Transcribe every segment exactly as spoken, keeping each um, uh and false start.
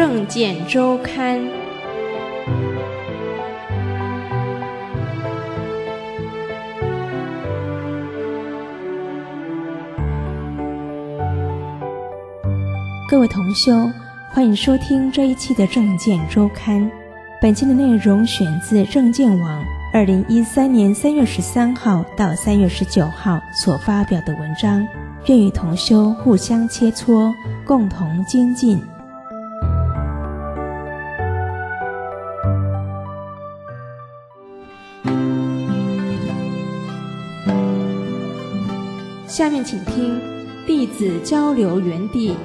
政见周刊》。各位同修，欢迎收听这一期的政见周刊。本期的内容选自政见网二零一三年三月十三号到三月十九号所发表的文章，愿与同修互相切磋，共同精进。下面请听弟子交流园地。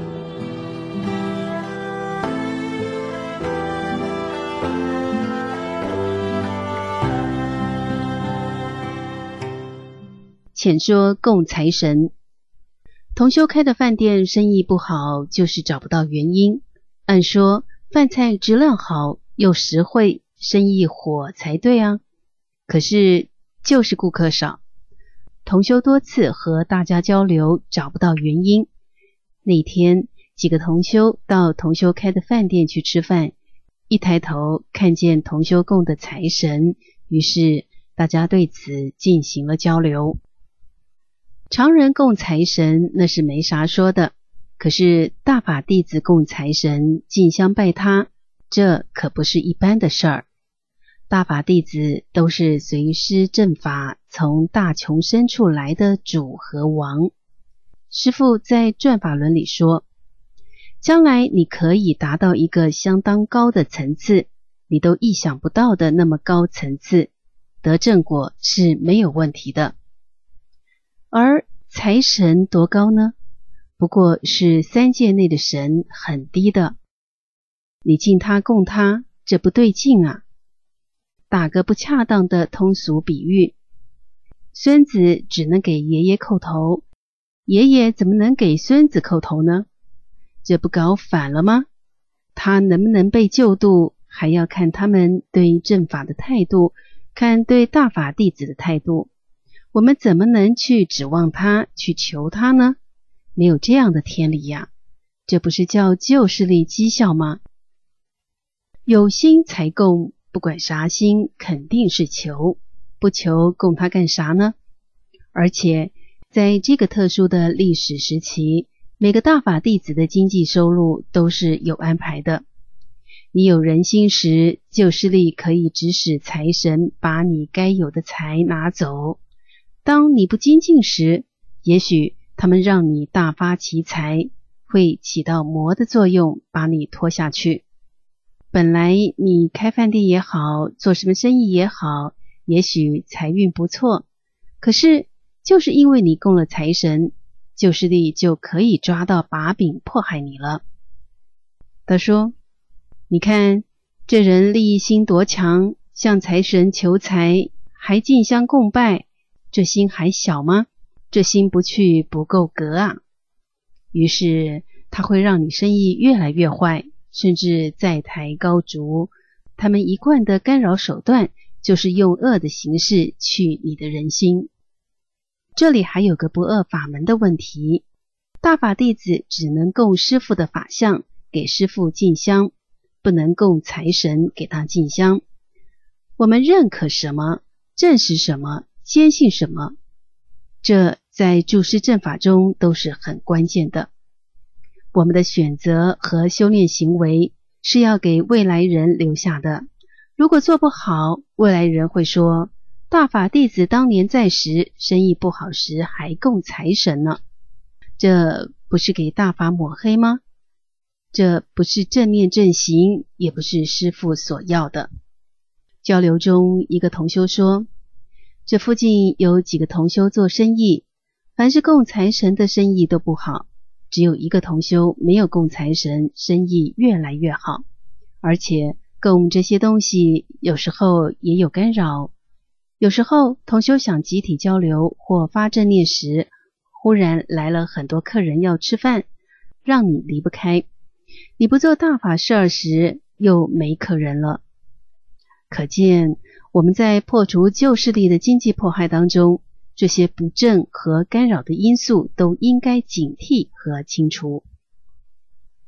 浅说供财神。同修开的饭店生意不好，就是找不到原因。按说饭菜质量好又实惠，生意火才对啊。可是就是顾客少。同修多次和大家交流，找不到原因。那天几个同修到同修开的饭店去吃饭，一抬头看见同修供的财神，于是大家对此进行了交流。常人供财神那是没啥说的，可是大法弟子供财神进香拜他，这可不是一般的事儿。大法弟子都是随师正法从大穷深处来的主和王。师父在转法轮里说，将来你可以达到一个相当高的层次，你都意想不到的那么高层次，得正果是没有问题的。而财神多高呢？不过是三界内的神，很低的。你敬他供他，这不对劲啊。打个不恰当的通俗比喻，孙子只能给爷爷叩头，爷爷怎么能给孙子叩头呢？这不搞反了吗？他能不能被救度，还要看他们对正法的态度，看对大法弟子的态度。我们怎么能去指望他，去求他呢？没有这样的天理呀！这不是叫旧势力讥笑吗？有心才供，不管啥心，肯定是求，不求供他干啥呢？而且在这个特殊的历史时期，每个大法弟子的经济收入都是有安排的。你有人心时，旧势力可以指使财神把你该有的财拿走。当你不精进时，也许他们让你大发奇财，会起到魔的作用，把你拖下去。本来你开饭店也好，做什么生意也好，也许财运不错，可是就是因为你供了财神，旧势力就可以抓到把柄迫害你了。他说，你看这人利益心多强，向财神求财，还进香供拜，这心还小吗？这心不去不够格啊！于是他会让你生意越来越坏，甚至再抬高筑。他们一贯的干扰手段就是用恶的形式去你的人心。这里还有个不二法门的问题，大法弟子只能供师父的法像，给师父进香，不能供财神给他进香。我们认可什么，证实什么，坚信什么，这在注释正法中都是很关键的。我们的选择和修炼行为是要给未来人留下的。如果做不好，未来人会说，大法弟子当年在时，生意不好时还供财神呢。这不是给大法抹黑吗？这不是正念正行，也不是师父所要的。交流中，一个同修说，这附近有几个同修做生意，凡是供财神的生意都不好，只有一个同修没有供财神，生意越来越好。而且供这些东西有时候也有干扰，有时候同修想集体交流或发正念时，忽然来了很多客人要吃饭，让你离不开。你不做大法事儿时，又没客人了。可见我们在破除旧势力的经济迫害当中，这些不正和干扰的因素都应该警惕和清除。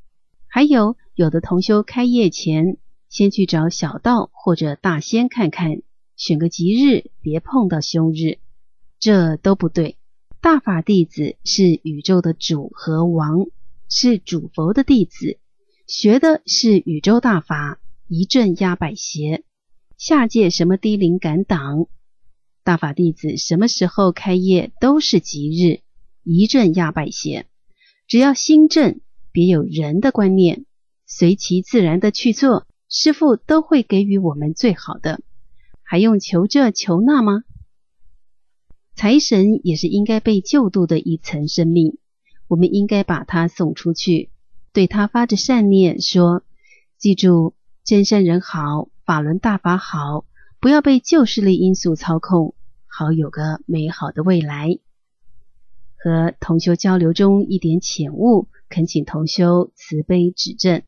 还有，有的同修开业前，先去找小道或者大仙看看，选个吉日，别碰到凶日，这都不对。大法弟子是宇宙的主和王，是主佛的弟子，学的是宇宙大法，一阵压百邪，下界什么低灵敢挡？大法弟子什么时候开业都是吉日，一阵压百邪。只要心正，别有人的观念，随其自然的去做，师父都会给予我们最好的，还用求这求那吗？财神也是应该被救度的一层生命，我们应该把他送出去，对他发着善念说，记住，真善人好，法轮大法好，不要被旧势力因素操控，好有个美好的未来。和同修交流中一点浅悟，恳请同修慈悲指正。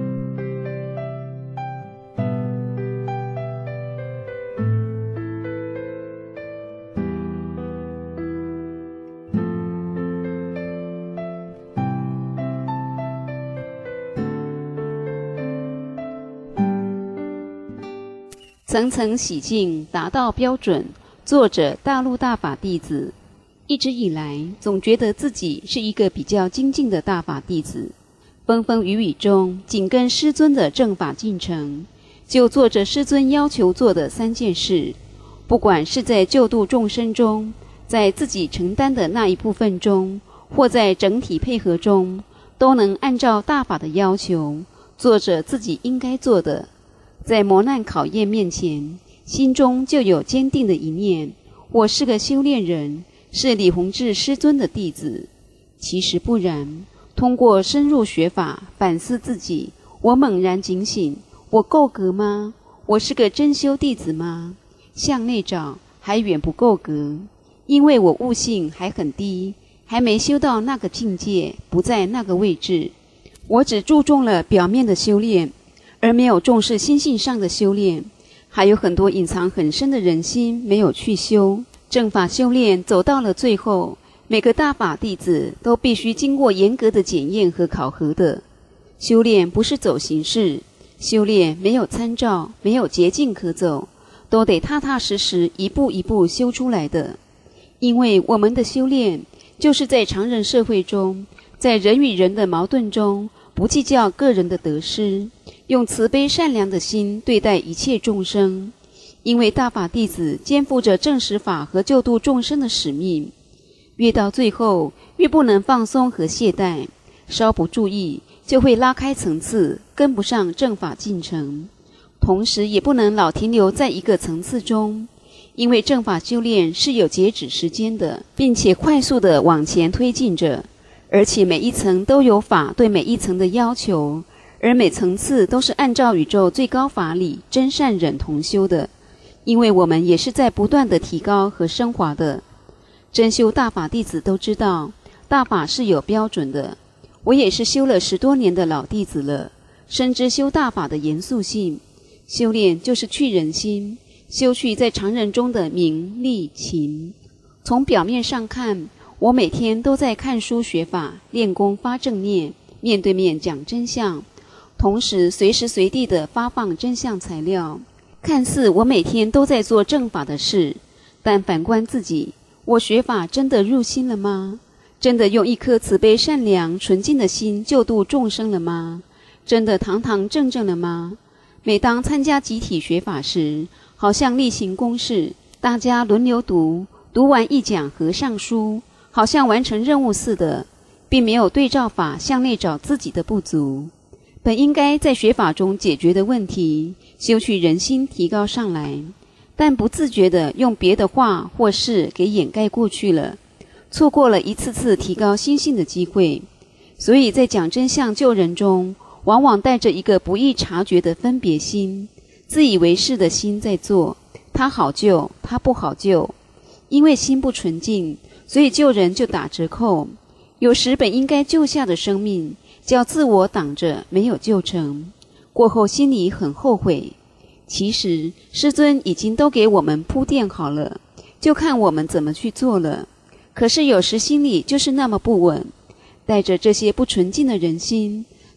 层层洗净，达到标准。作者大陆大法弟子。一直以来，总觉得自己是一个比较精进的大法弟子，风风雨雨中紧跟师尊的正法进程，就做着师尊要求做的三件事。不管是在救度众生中，在自己承担的那一部分中，或在整体配合中，都能按照大法的要求，做着自己应该做的。在磨难考验面前，心中就有坚定的一念，我是个修炼人，是李洪志师尊的弟子。其实不然，通过深入学法反思自己，我猛然警醒，我够格吗？我是个真修弟子吗？向内找还远不够格，因为我悟性还很低，还没修到那个境界，不在那个位置。我只注重了表面的修炼，而没有重视心性上的修炼，还有很多隐藏很深的人心没有去修。正法修炼走到了最后，每个大法弟子都必须经过严格的检验和考核的。修炼不是走形式，修炼没有参照，没有捷径可走，都得踏踏实实一步一步修出来的。因为我们的修炼就是在常人社会中，在人与人的矛盾中，不计较个人的得失，用慈悲善良的心对待一切众生。因为大法弟子肩负着正实法和救度众生的使命，越到最后越不能放松和懈怠，稍不注意就会拉开层次，跟不上正法进程。同时也不能老停留在一个层次中，因为正法修炼是有截止时间的，并且快速地往前推进着，而且每一层都有法对每一层的要求，而每层次都是按照宇宙最高法理真善忍同修的。因为我们也是在不断的提高和升华的。真修大法弟子都知道，大法是有标准的。我也是修了十多年的老弟子了，深知修大法的严肃性。修炼就是去人心，修去在常人中的名利情。从表面上看，我每天都在看书学法，练功发正念，面对面讲真相，同时随时随地的发放真相材料。看似我每天都在做正法的事，但反观自己，我学法真的入心了吗？真的用一颗慈悲善良纯净的心救度众生了吗？真的堂堂正正了吗？每当参加集体学法时，好像例行公事，大家轮流读，读完一讲合上书，好像完成任务似的，并没有对照法向内找自己的不足。本应该在学法中解决的问题，修去人心提高上来，但不自觉地用别的话或事给掩盖过去了，错过了一次次提高心性的机会。所以在讲真相救人中，往往带着一个不易察觉的分别心，自以为是的心在做，他好救，他不好救。因为心不纯净，所以救人就打折扣。有时本应该救下的生命，叫自我挡着没有救成，过后心里很后悔。其实师尊已经都给我们铺垫好了，就看我们怎么去做了。可是有时心里就是那么不稳，带着这些不纯净的人心，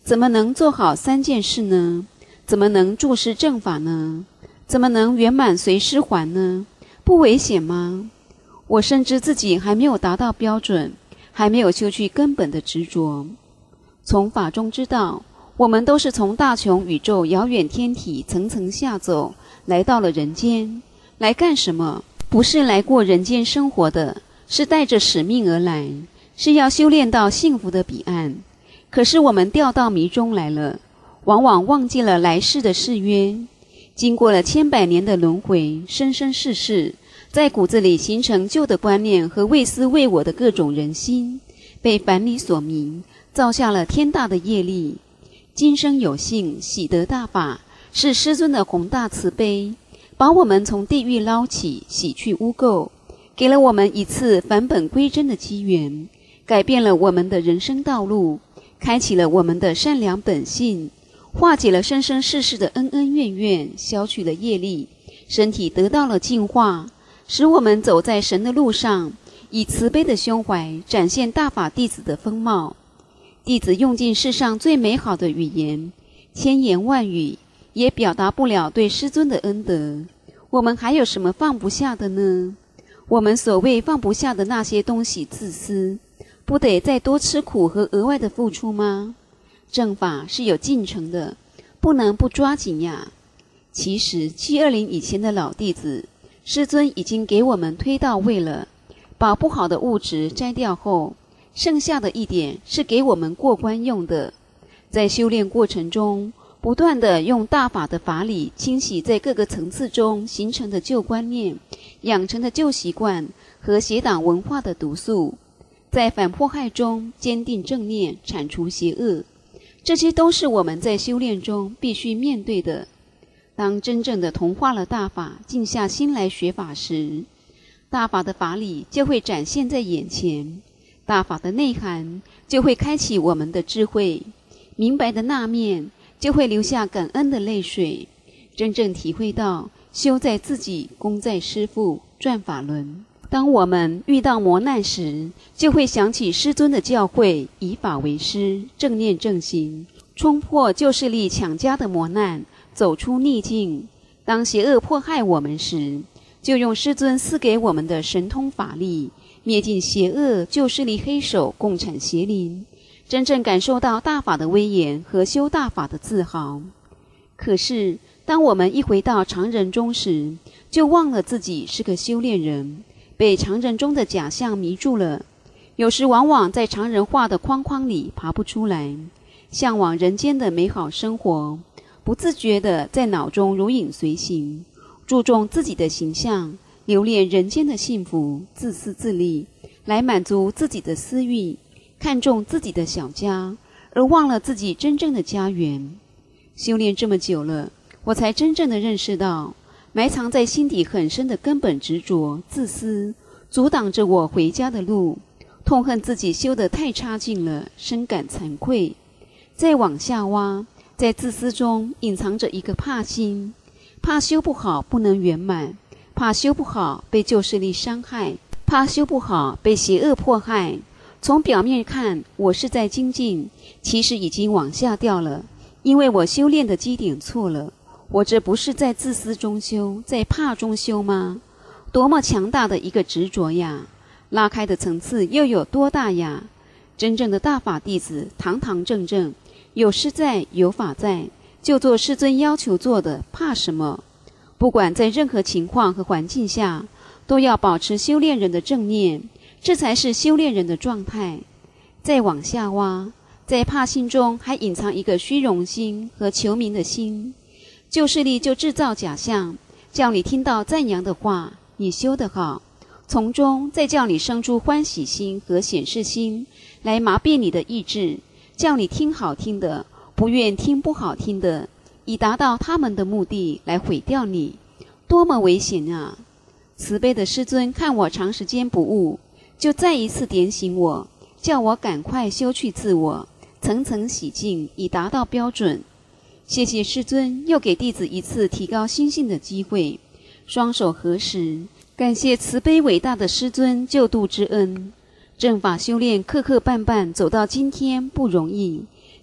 怎么能做好三件事呢？怎么能注释正法呢？怎么能圆满随师还呢？不危险吗？我深知自己还没有达到标准，还没有修去根本的执着。从法中知道，我们都是从大穷宇宙遥远天体层层下走，来到了人间。来干什么？不是来过人间生活的，是带着使命而来，是要修炼到幸福的彼岸。可是我们掉到迷中来了，往往忘记了来世的誓约。经过了千百年的轮回，生生世世，在骨子里形成旧的观念和为私为我的各种人心，被凡理所迷，造下了天大的业力。今生有幸喜得大法，是师尊的宏大慈悲，把我们从地狱捞起，洗去污垢，给了我们一次返本归真的机缘，改变了我们的人生道路，开启了我们的善良本性，化解了生生世世的恩恩怨怨，消去了业力，身体得到了净化，使我们走在神的路上，以慈悲的胸怀展现大法弟子的风貌。弟子用尽世上最美好的语言，千言万语也表达不了对师尊的恩德。我们还有什么放不下的呢？我们所谓放不下的那些东西，自私，不得再多吃苦和额外的付出吗？正法是有进程的，不能不抓紧呀。其实七二零以前的老弟子，师尊已经给我们推到位了，把不好的物质摘掉后，剩下的一点是给我们过关用的。在修炼过程中，不断地用大法的法理清洗在各个层次中形成的旧观念，养成的旧习惯和邪党文化的毒素，在反迫害中坚定正念，铲除邪恶。这些都是我们在修炼中必须面对的。当真正的同化了大法，静下心来学法时，大法的法理就会展现在眼前，大法的内涵就会开启我们的智慧，明白的那面就会流下感恩的泪水，真正体会到修在自己，功在师父，转法轮。当我们遇到磨难时，就会想起师尊的教诲，以法为师，正念正行，冲破旧势力强加的磨难，走出逆境。当邪恶迫害我们时，就用师尊赐给我们的神通法力，灭尽邪恶旧势力黑手，共产邪灵，真正感受到大法的威严和修大法的自豪。可是当我们一回到常人中时，就忘了自己是个修炼人，被常人中的假象迷住了，有时往往在常人化的框框里爬不出来，向往人间的美好生活，不自觉地在脑中如影随形，注重自己的形象，留恋人间的幸福，自私自利，来满足自己的私欲，看重自己的小家，而忘了自己真正的家园。修炼这么久了，我才真正地认识到，埋藏在心底很深的根本执着、自私，阻挡着我回家的路。痛恨自己修得太差劲了，深感惭愧。再往下挖，在自私中隐藏着一个怕心，怕修不好不能圆满，怕修不好被旧势力伤害，怕修不好被邪恶迫害。从表面看，我是在精进，其实已经往下掉了，因为我修炼的基点错了。我这不是在自私中修，在怕中修吗？多么强大的一个执着呀！拉开的层次又有多大呀？真正的大法弟子堂堂正正，有师在，有法在，就做师尊要求做的，怕什么？不管在任何情况和环境下，都要保持修炼人的正念，这才是修炼人的状态。再往下挖，在怕心中还隐藏一个虚荣心和求名的心。旧势力就制造假象，叫你听到赞扬的话，你修得好，从中再叫你生出欢喜心和显示心，来麻痹你的意志，叫你听好听的，不愿听不好听的，以达到他们的目的，来毁掉你。多么危险啊！慈悲的师尊看我长时间不悟，就再一次点醒我，叫我赶快修去自我，层层洗净，以达到标准。谢谢师尊又给弟子一次提高心性的机会，双手合十，感谢慈悲伟大的师尊救度之恩。正法修炼磕磕绊绊走到今天不容易，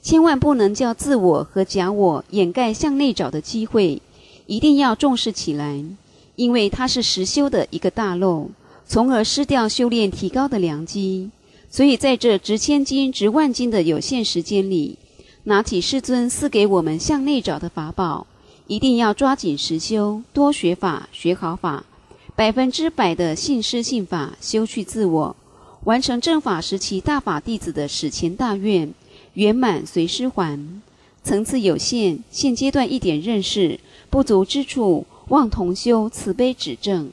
千万不能叫自我和假我掩盖向内找的机会，一定要重视起来，因为它是实修的一个大漏，从而失掉修炼提高的良机。所以在这值千金值万金的有限时间里，拿起师尊赐给我们向内找的法宝，一定要抓紧实修，多学法，学好法，百分之百的信师信法，修去自我，完成正法时期大法弟子的史前大愿，圆满随师还。层次有限，现阶段一点认识不足之处，望同修慈悲指正。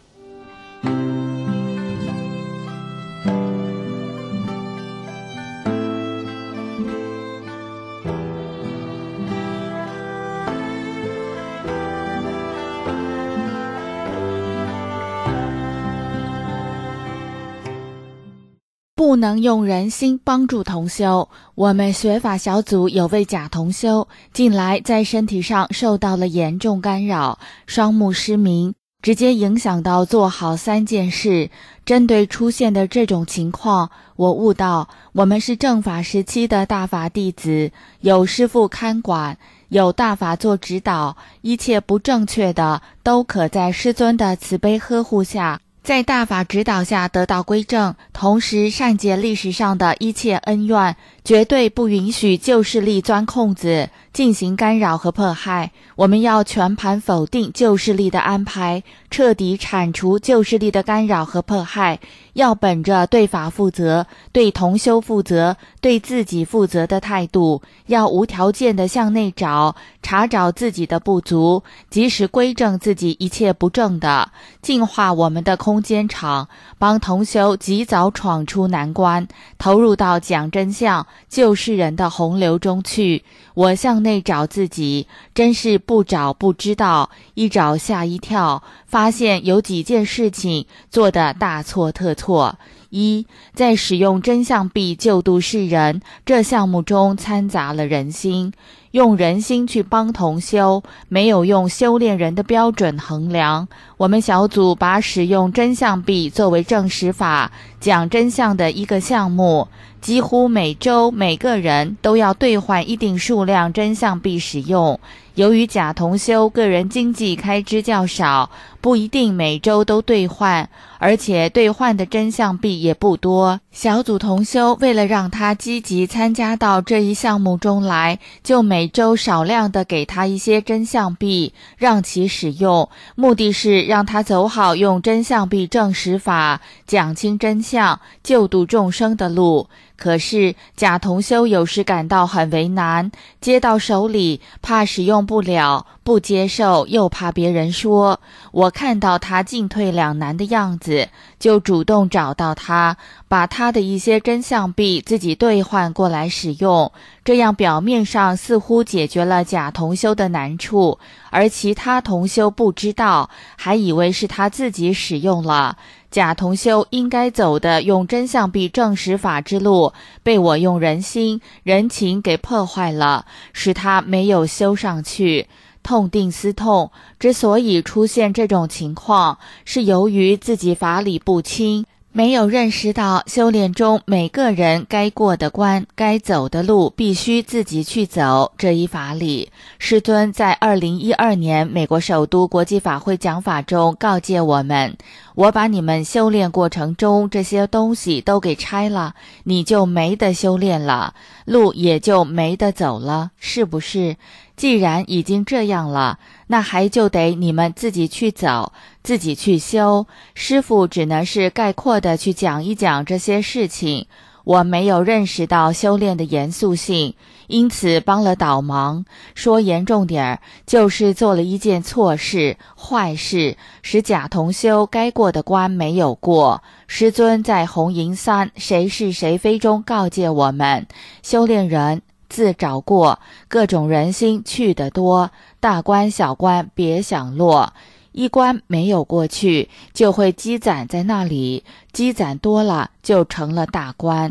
不能用人心帮助同修。我们学法小组有位假同修，近来在身体上受到了严重干扰，双目失明，直接影响到做好三件事。针对出现的这种情况，我悟到我们是正法时期的大法弟子，有师父看管，有大法做指导，一切不正确的都可在师尊的慈悲呵护下，在大法指导下得到归正，同时善解历史上的一切恩怨，绝对不允许旧势力钻空子进行干扰和迫害。我们要全盘否定旧势力的安排，彻底铲除旧势力的干扰和迫害，要本着对法负责、对同修负责、对自己负责的态度，要无条件的向内找，查找自己的不足，及时归正自己一切不正的，净化我们的空间场，帮同修及早闯出难关，投入到讲真相、救世人的洪流中去。我向内找自己，真是不找不知道，一找吓一跳，发现有几件事情做得大错特错。一，在使用真相币救度世人这项目中掺杂了人心，用人心去帮同修，没有用修炼人的标准衡量。我们小组把使用真相币作为正实法讲真相的一个项目，几乎每周每个人都要兑换一定数量真相币使用。由于假同修个人经济开支较少，不一定每周都兑换，而且兑换的真相币也不多。小组同修为了让他积极参加到这一项目中来，就每周少量的给他一些真相币，让其使用，目的是让他走好用真相币正实法，讲清真相，救度众生的路。可是假同修有时感到很为难，接到手里怕使用不了，不接受又怕别人说。我看到他进退两难的样子，就主动找到他，把他的一些真相币自己兑换过来使用，这样表面上似乎解决了假同修的难处，而其他同修不知道，还以为是他自己使用了。假同修应该走的用真相币正实法之路，被我用人心人情给破坏了，使他没有修上去。痛定思痛，之所以出现这种情况，是由于自己法理不清，没有认识到修炼中每个人该过的关、该走的路必须自己去走这一法理。师尊在二零一二年美国首都国际法会讲法中告诫我们，我把你们修炼过程中这些东西都给拆了，你就没得修炼了，路也就没得走了，是不是？既然已经这样了，那还就得你们自己去走，自己去修。师父只能是概括的去讲一讲这些事情，我没有认识到修炼的严肃性，因此帮了倒忙。说严重点儿，就是做了一件错事、坏事，使假同修该过的关没有过。师尊在红银三谁是谁非中告诫我们，修炼人自找过，各种人心去得多，大关小关别想落，一关没有过去，就会积攒在那里，积攒多了就成了大关。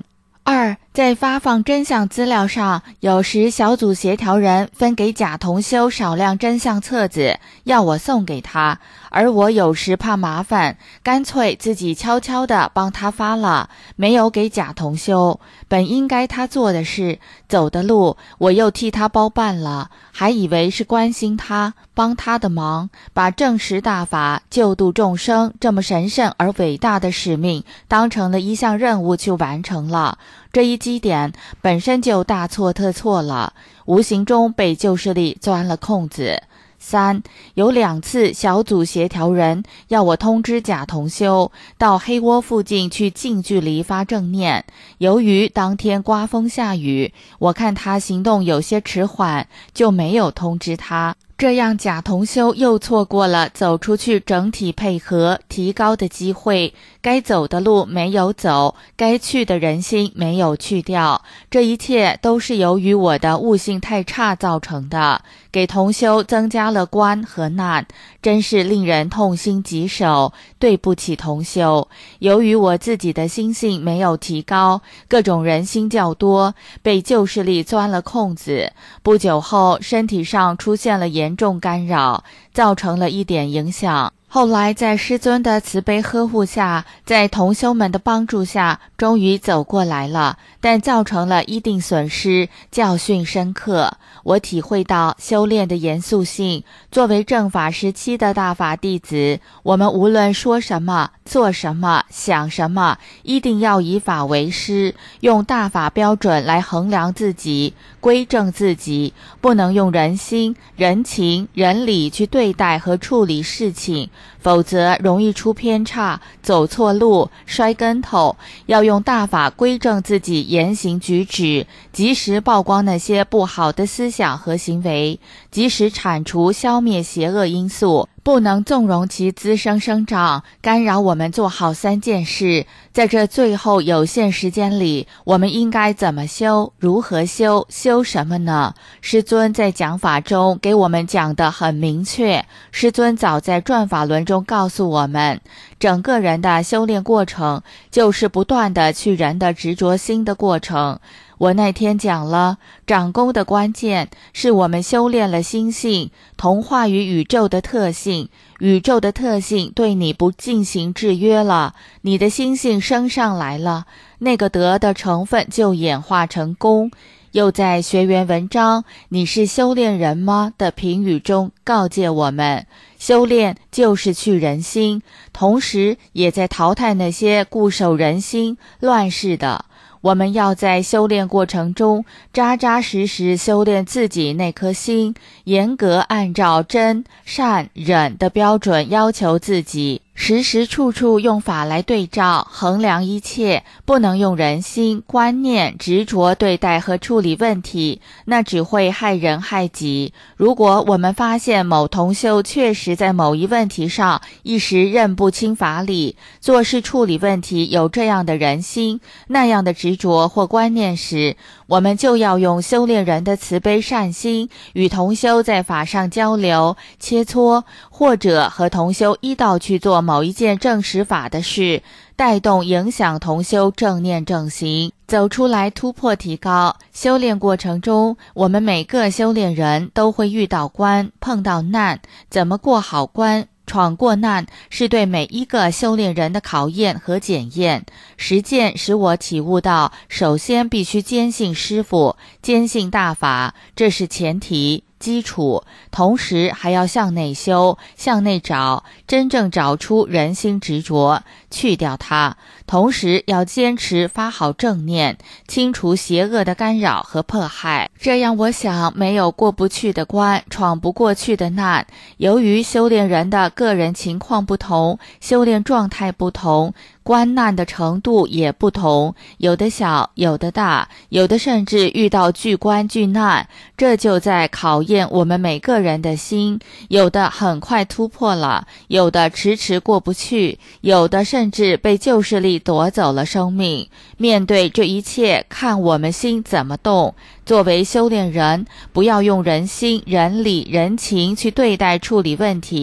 二，在发放真相资料上，有时小组协调人分给贾同修少量真相册子，要我送给他，而我有时怕麻烦，干脆自己悄悄地帮他发了，没有给贾同修。本应该他做的事，走的路我又替他包办了，还以为是关心他，帮他的忙，把证实大法、救度众生这么神圣而伟大的使命当成了一项任务去完成了。这一基点本身就大错特错了，无形中被旧势力钻了空子。三，有两次小组协调人要我通知贾同修到黑窝附近去近距离发正念，由于当天刮风下雨，我看他行动有些迟缓，就没有通知他。这样贾同修又错过了走出去整体配合提高的机会，该走的路没有走，该去的人心没有去掉，这一切都是由于我的悟性太差造成的，给同修增加了关和难，真是令人痛心疾首，对不起同修。由于我自己的心性没有提高，各种人心较多，被旧势力钻了空子，不久后身体上出现了严重干扰，造成了一点影响。后来在师尊的慈悲呵护下，在同修们的帮助下，终于走过来了，但造成了一定损失，教训深刻。我体会到修炼的严肃性。作为正法时期的大法弟子，我们无论说什么、做什么、想什么，一定要以法为师，用大法标准来衡量自己，规正自己，不能用人心、人情、人理去对待和处理事情，否则容易出偏差，走错路，摔跟头。要用大法规正自己言行举止，及时曝光那些不好的思想和行为，及时铲除消灭邪恶因素，不能纵容其滋生生长，干扰我们做好三件事。在这最后有限时间里，我们应该怎么修？如何修？修什么呢？师尊在讲法中给我们讲得很明确。师尊早在转法轮中告诉我们，整个人的修炼过程就是不断的去人的执着心的过程。我那天讲了，掌功的关键是我们修炼了心性，同化于宇宙的特性，宇宙的特性对你不进行制约了，你的心性升上来了，那个德的成分就演化成功。又在学员文章你是修炼人吗的评语中告诫我们，修炼就是去人心，同时也在淘汰那些固守人心乱世的。我们要在修炼过程中扎扎实实修炼自己那颗心，严格按照真、善、忍的标准要求自己，时时处处用法来对照衡量一切，不能用人心、观念、执着对待和处理问题，那只会害人害己。如果我们发现某同修确实在某一问题上一时认不清法理，做事处理问题有这样的人心、那样的执着或观念时，我们就要用修炼人的慈悲善心，与同修在法上交流、切磋，或者和同修一道去做某一件正实法的事，带动影响同修正念正行，走出来突破提高。修炼过程中，我们每个修炼人都会遇到关，碰到难，怎么过好关，闯过难，是对每一个修炼人的考验和检验。实践使我体悟到，首先必须坚信师父，坚信大法，这是前提基础，同时还要向内修，向内找，真正找出人心执着，去掉它，同时要坚持发好正念，清除邪恶的干扰和迫害。这样我想没有过不去的关，闯不过去的难。由于修炼人的个人情况不同，修炼状态不同，关难的程度也不同，有的小，有的大，有的甚至遇到巨关巨难，这就在考验我们每个人的心，有的很快突破了，有的迟迟过不去，有的甚至被旧势力夺走了生命。面对这一切，看我们心怎么动。作为修炼人，不要用人心、人理、人情去对待处理问题，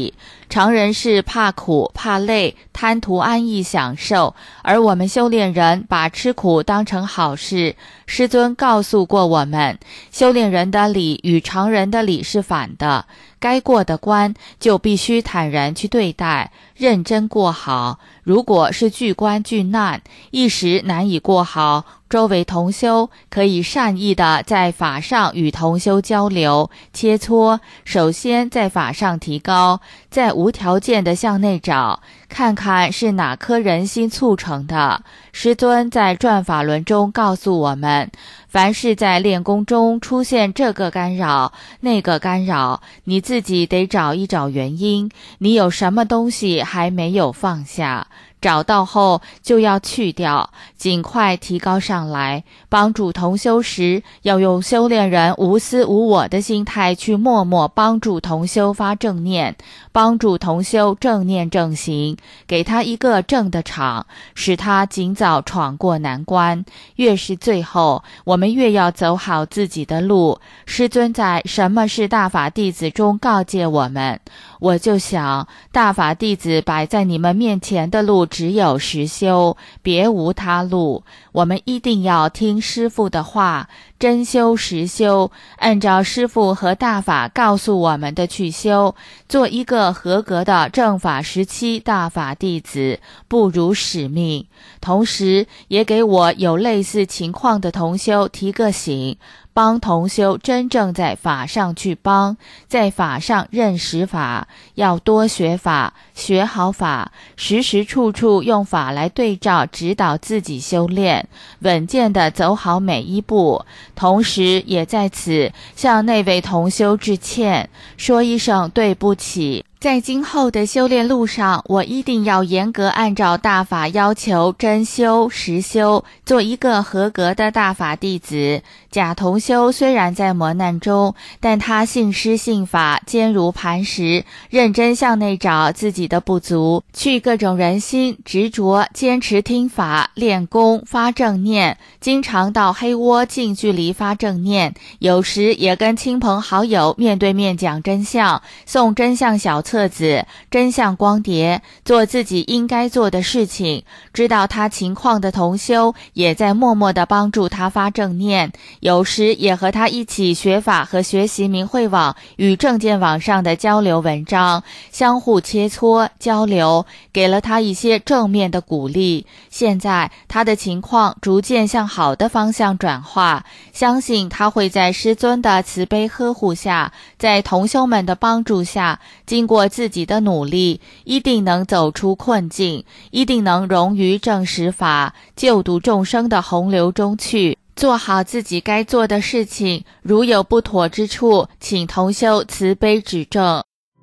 常人是怕苦、怕累，贪图安逸享受，而我们修炼人把吃苦当成好事。师尊告诉过我们，修炼人的理与常人的理是反的，该过的关就必须坦然去对待，认真过好。如果是巨关巨难，一时难以过好，周围同修可以善意的在法上与同修交流切磋，首先在法上提高，再无条件的向内找，看看是哪颗人心促成的。师尊在转法轮中告诉我们，凡是在练功中出现这个干扰那个干扰，你自己得找一找原因，你有什么东西还没有放下，找到后就要去掉，尽快提高上来。帮助同修时，要用修炼人无私无我的心态去默默帮助同修发正念，帮助同修正念正行，给他一个正的场，使他尽早闯过难关。越是最后，我们越要走好自己的路。师尊在《什么是大法弟子》中告诫我们，我就想，大法弟子摆在你们面前的路只有实修，别无他路。我们一定要听师父的话，真修实修，按照师父和大法告诉我们的去修，做一个合格的正法时期大法弟子，不辱使命。同时也给我有类似情况的同修提个醒，帮同修真正在法上去帮，在法上认识法，要多学法，学好法，时时处处用法来对照指导自己修炼，稳健地走好每一步。同时也在此向那位同修致歉，说一声对不起。在今后的修炼路上，我一定要严格按照大法要求，真修实修，做一个合格的大法弟子。贾同修虽然在磨难中，但他信师信法，坚如磐石，认真向内找自己的不足，去各种人心，执着坚持听法练功发正念，经常到黑窝近距离发正念，有时也跟亲朋好友面对面讲真相，送真相小册子、真相光碟，做自己应该做的事情。知道他情况的同修也在默默地帮助他发正念，有时也和他一起学法和学习明慧网与正见网上的交流文章，相互切磋交流，给了他一些正面的鼓励。现在他的情况逐渐向好的方向转化，相信他会在师尊的慈悲呵护下，在同修们的帮助下，经过自己的努力，一定能走出困境，一定能融于正实法，救度众生的洪流中去，做好自己该做的事情。如有不妥之处，请同修慈悲指正。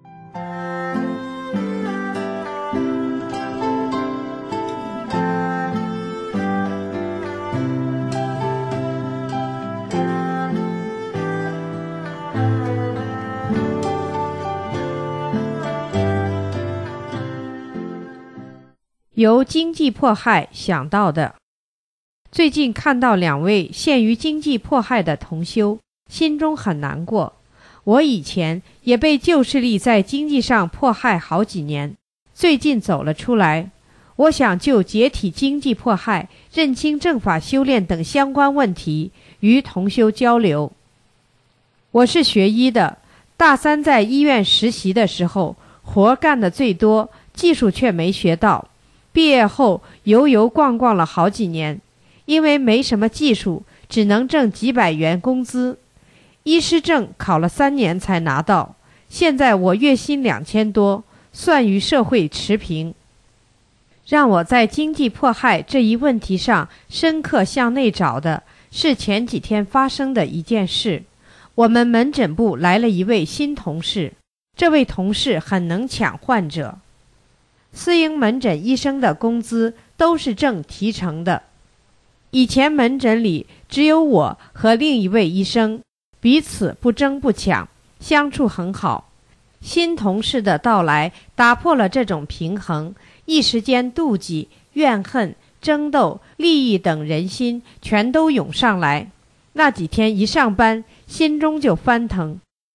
由经济迫害想到的。最近看到两位陷于经济迫害的同修，心中很难过。我以前也被旧势力在经济上迫害好几年，最近走了出来。我想就解体经济迫害、认清正法修炼等相关问题与同修交流。我是学医的，大三在医院实习的时候，活干得最多，技术却没学到。毕业后游游逛逛了好几年，因为没什么技术，只能挣几百元工资。医师证考了三年才拿到，现在我月薪两千多，算与社会持平。让我在经济迫害这一问题上深刻向内找的是前几天发生的一件事。我们门诊部来了一位新同事，这位同事很能抢患者。私营门诊医生的工资都是挣提成的。以前门诊里只有我和另一位医生，彼此不争不抢，相处很好。新同事的到来打破了这种平衡，一时间妒忌、怨恨、争斗、利益等人心全都涌上来。那几天一上班，心中就翻腾。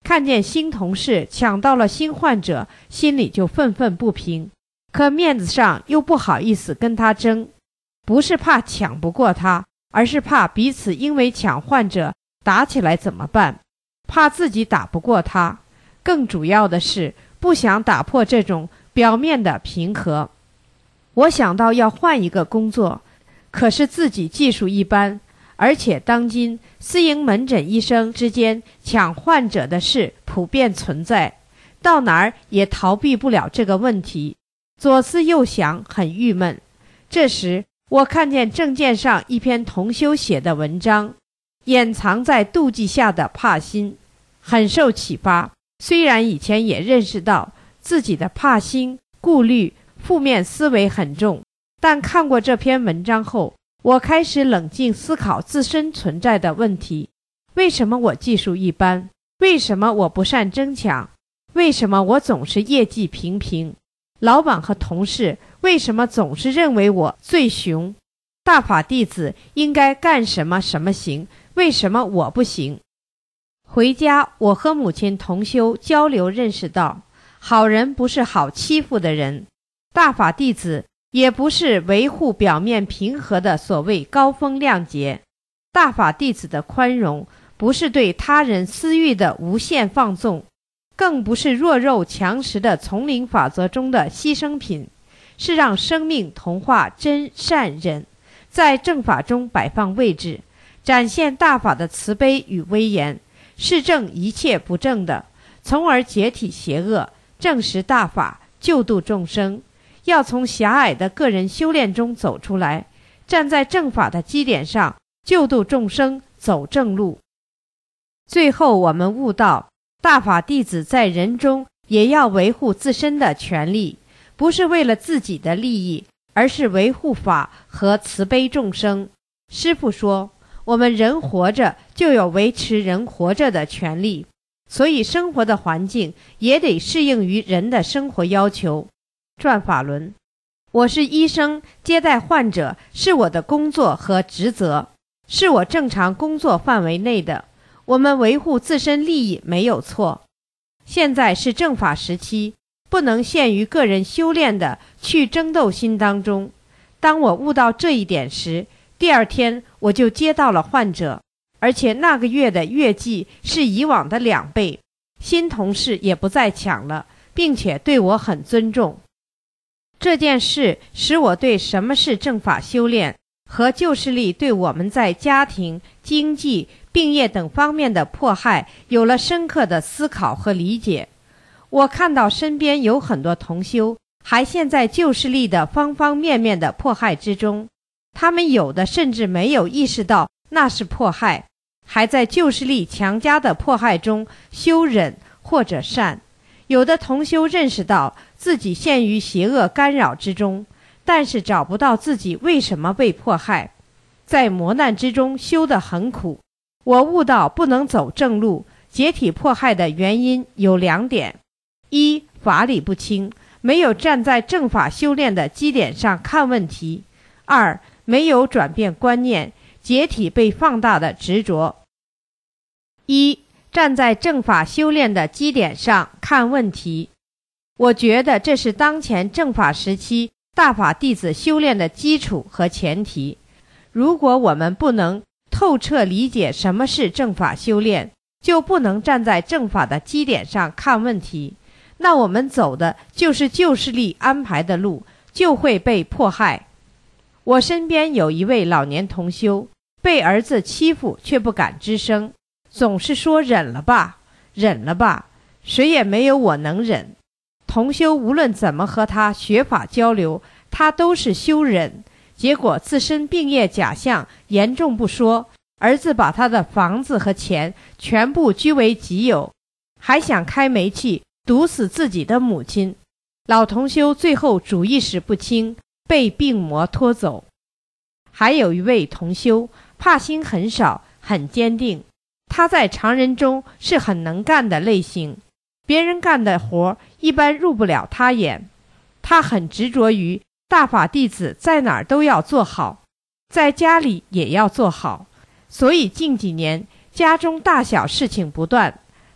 看见新同事抢到了新患者，心里就愤愤不平，可面子上又不好意思跟他争，不是怕抢不过他，而是怕彼此因为抢患者打起来怎么办，怕自己打不过他，更主要的是不想打破这种表面的平和。我想到要换一个工作，可是自己技术一般，而且当今私营门诊医生之间抢患者的事普遍存在，到哪儿也逃避不了这个问题。左思右想，很郁闷。这时我看见证件上一篇同修写的文章，掩藏在妒忌下的怕心，很受启发。虽然以前也认识到自己的怕心、顾虑、负面思维很重，但看过这篇文章后，我开始冷静思考自身存在的问题。为什么我技术一般？为什么我不善争抢？为什么我总是业绩平平？老板和同事为什么总是认为我最熊？大法弟子应该干什么什么行？为什么我不行？回家，我和母亲同修交流，认识到好人不是好欺负的人，大法弟子也不是维护表面平和的所谓高风亮节。大法弟子的宽容不是对他人私欲的无限放纵，更不是弱肉强食的丛林法则中的牺牲品，是让生命同化真善忍，在正法中摆放位置，展现大法的慈悲与威严，是正一切不正的，从而解体邪恶，证实大法，救度众生。要从狭隘的个人修炼中走出来，站在正法的基点上，救度众生，走正路。最后我们悟到，大法弟子在人中也要维护自身的权利，不是为了自己的利益，而是维护法和慈悲众生。师父说，我们人活着就有维持人活着的权利，所以生活的环境也得适应于人的生活要求。转法轮，我是医生，接待患者是我的工作和职责，是我正常工作范围内的，我们维护自身利益没有错。现在是正法时期，不能陷于个人修炼的去争斗心当中。当我悟到这一点时，第二天我就接到了患者，而且那个月的月季是以往的两倍，新同事也不再抢了，并且对我很尊重。这件事使我对什么是正法修炼和旧势力对我们在家庭、经济、病业等方面的迫害有了深刻的思考和理解。我看到身边有很多同修还陷在旧势力的方方面面的迫害之中，他们有的甚至没有意识到那是迫害，还在旧势力强加的迫害中修忍或者善。有的同修认识到自己陷于邪恶干扰之中，但是找不到自己为什么被迫害，在磨难之中修得很苦。我悟到不能走正路，解体迫害的原因有两点：一，法理不清，没有站在正法修炼的基点上看问题；二，没有转变观念，解体被放大的执着。一，站在正法修炼的基点上看问题。我觉得这是当前正法时期大法弟子修炼的基础和前提。如果我们不能透彻理解什么是正法修炼，就不能站在正法的基点上看问题，那我们走的就是旧势力安排的路，就会被迫害。我身边有一位老年同修，被儿子欺负却不敢吱声，总是说忍了吧，忍了吧，谁也没有我能忍。同修无论怎么和他学法交流，他都是修忍，结果自身病业假象严重不说，儿子把他的房子和钱全部据为己有，还想开煤气毒死自己的母亲。老同修最后主意识不清，被病魔拖走。还有一位同修怕心很少，很坚定，他在常人中是很能干的类型，别人干的活一般入不了他眼。他很执着于大法弟子在哪儿都要做好，在家里也要做好，所以近几年家中大小事情不断，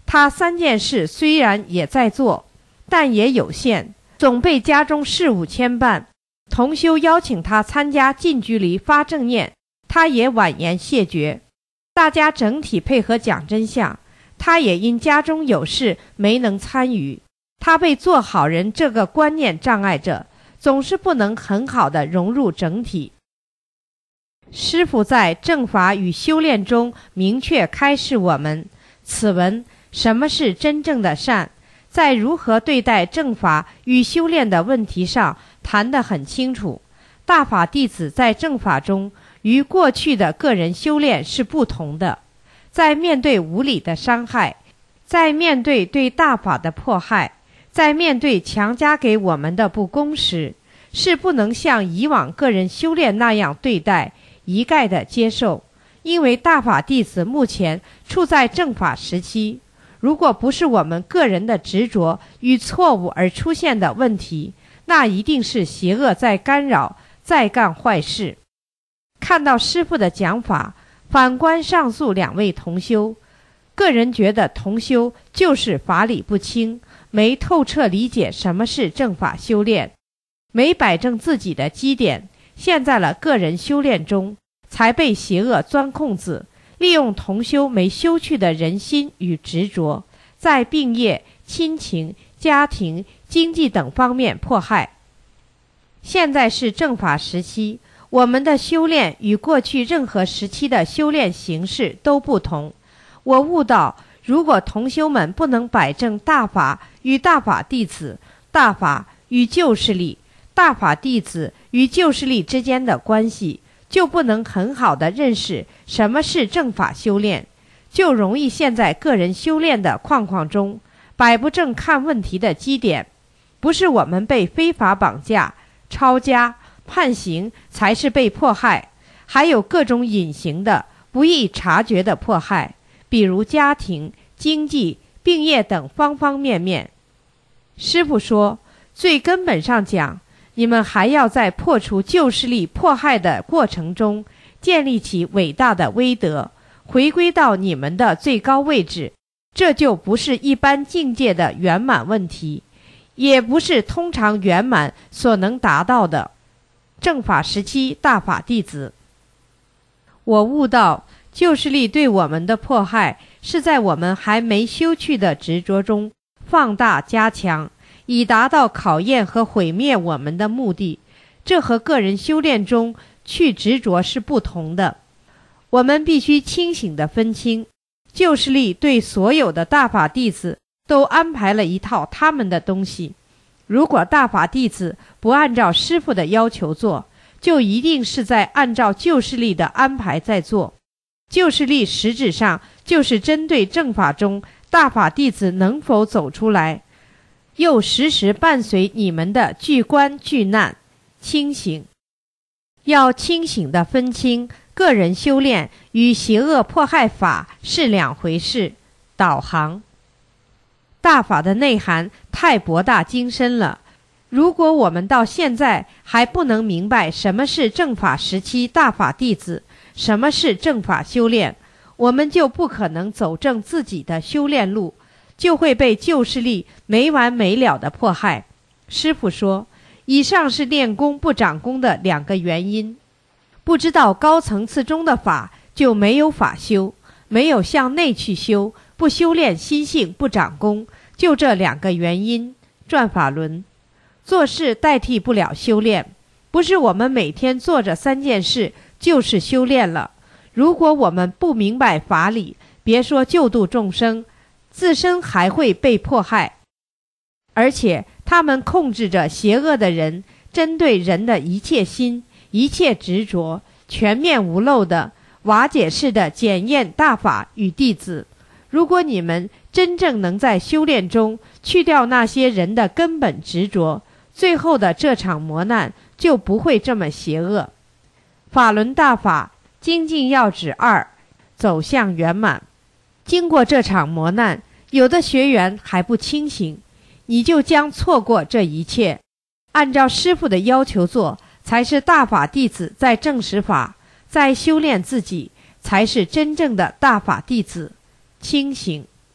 他三件事虽然也在做，但也有限，总被家中事务牵绊。同修邀请他参加近距离发正念，他也婉言谢绝。大家整体配合讲真相，他也因家中有事没能参与。他被做好人这个观念障碍着，总是不能很好地融入整体。师父在正法与修炼中明确开示我们，此文什么是真正的善，在如何对待正法与修炼的问题上谈得很清楚。大法弟子在正法中与过去的个人修炼是不同的，在面对无理的伤害，在面对对大法的迫害，在面对强加给我们的不公时，是不能像以往个人修炼那样对待，一概的接受。因为大法弟子目前处在正法时期，如果不是我们个人的执着与错误而出现的问题，那一定是邪恶在干扰，在干坏事。看到师父的讲法，反观上述两位同修，个人觉得同修就是法理不清，没透彻理解什么是正法修炼，没摆正自己的基点，陷在了个人修炼中，才被邪恶钻空子，利用同修没修去的人心与执着，在病业、亲情、家庭、经济等方面迫害。现在是正法时期，我们的修炼与过去任何时期的修炼形式都不同。我悟到，如果同修们不能摆正大法与大法弟子、大法与旧势力、大法弟子与旧势力之间的关系，就不能很好地认识什么是正法修炼，就容易陷在个人修炼的框框中，摆不正看问题的基点。不是我们被非法绑架、抄家、判刑才是被迫害，还有各种隐形的不易察觉的迫害，比如家庭、经济、病业等方方面面。师父说，最根本上讲，你们还要在破除旧势力迫害的过程中，建立起伟大的威德，回归到你们的最高位置。这就不是一般境界的圆满问题，也不是通常圆满所能达到的。正法时期大法弟子，我悟到旧势力对我们的迫害，是在我们还没修去的执着中放大加强，以达到考验和毁灭我们的目的。这和个人修炼中去执着是不同的。我们必须清醒地分清，旧势力对所有的大法弟子都安排了一套他们的东西。如果大法弟子不按照师父的要求做，就一定是在按照旧势力的安排在做。旧势力实质上就是针对正法中大法弟子能否走出来，又时时伴随你们的巨观巨难。清醒，要清醒地分清个人修炼与邪恶迫害法是两回事。导航，大法的内涵太博大精深了，如果我们到现在还不能明白什么是正法时期大法弟子，什么是正法修炼，我们就不可能走正自己的修炼路，就会被旧势力没完没了的迫害。师父说，以上是练功不长功的两个原因。不知道高层次中的法，就没有法修，没有向内去修，不修炼心性不长功，就这两个原因。转法轮，做事代替不了修炼，不是我们每天做着三件事就是修炼了。如果我们不明白法理，别说救度众生，自身还会被迫害。而且他们控制着邪恶的人，针对人的一切心、一切执着，全面无漏的瓦解式的检验大法与弟子。如果你们真正能在修炼中去掉那些人的根本执着，最后的这场磨难就不会这么邪恶。法轮大法精进要旨二，走向圆满。经过这场磨难，有的学员还不清醒，你就将错过这一切。按照师父的要求做，才是大法弟子在证实法，在修炼自己，才是真正的大法弟子。清醒，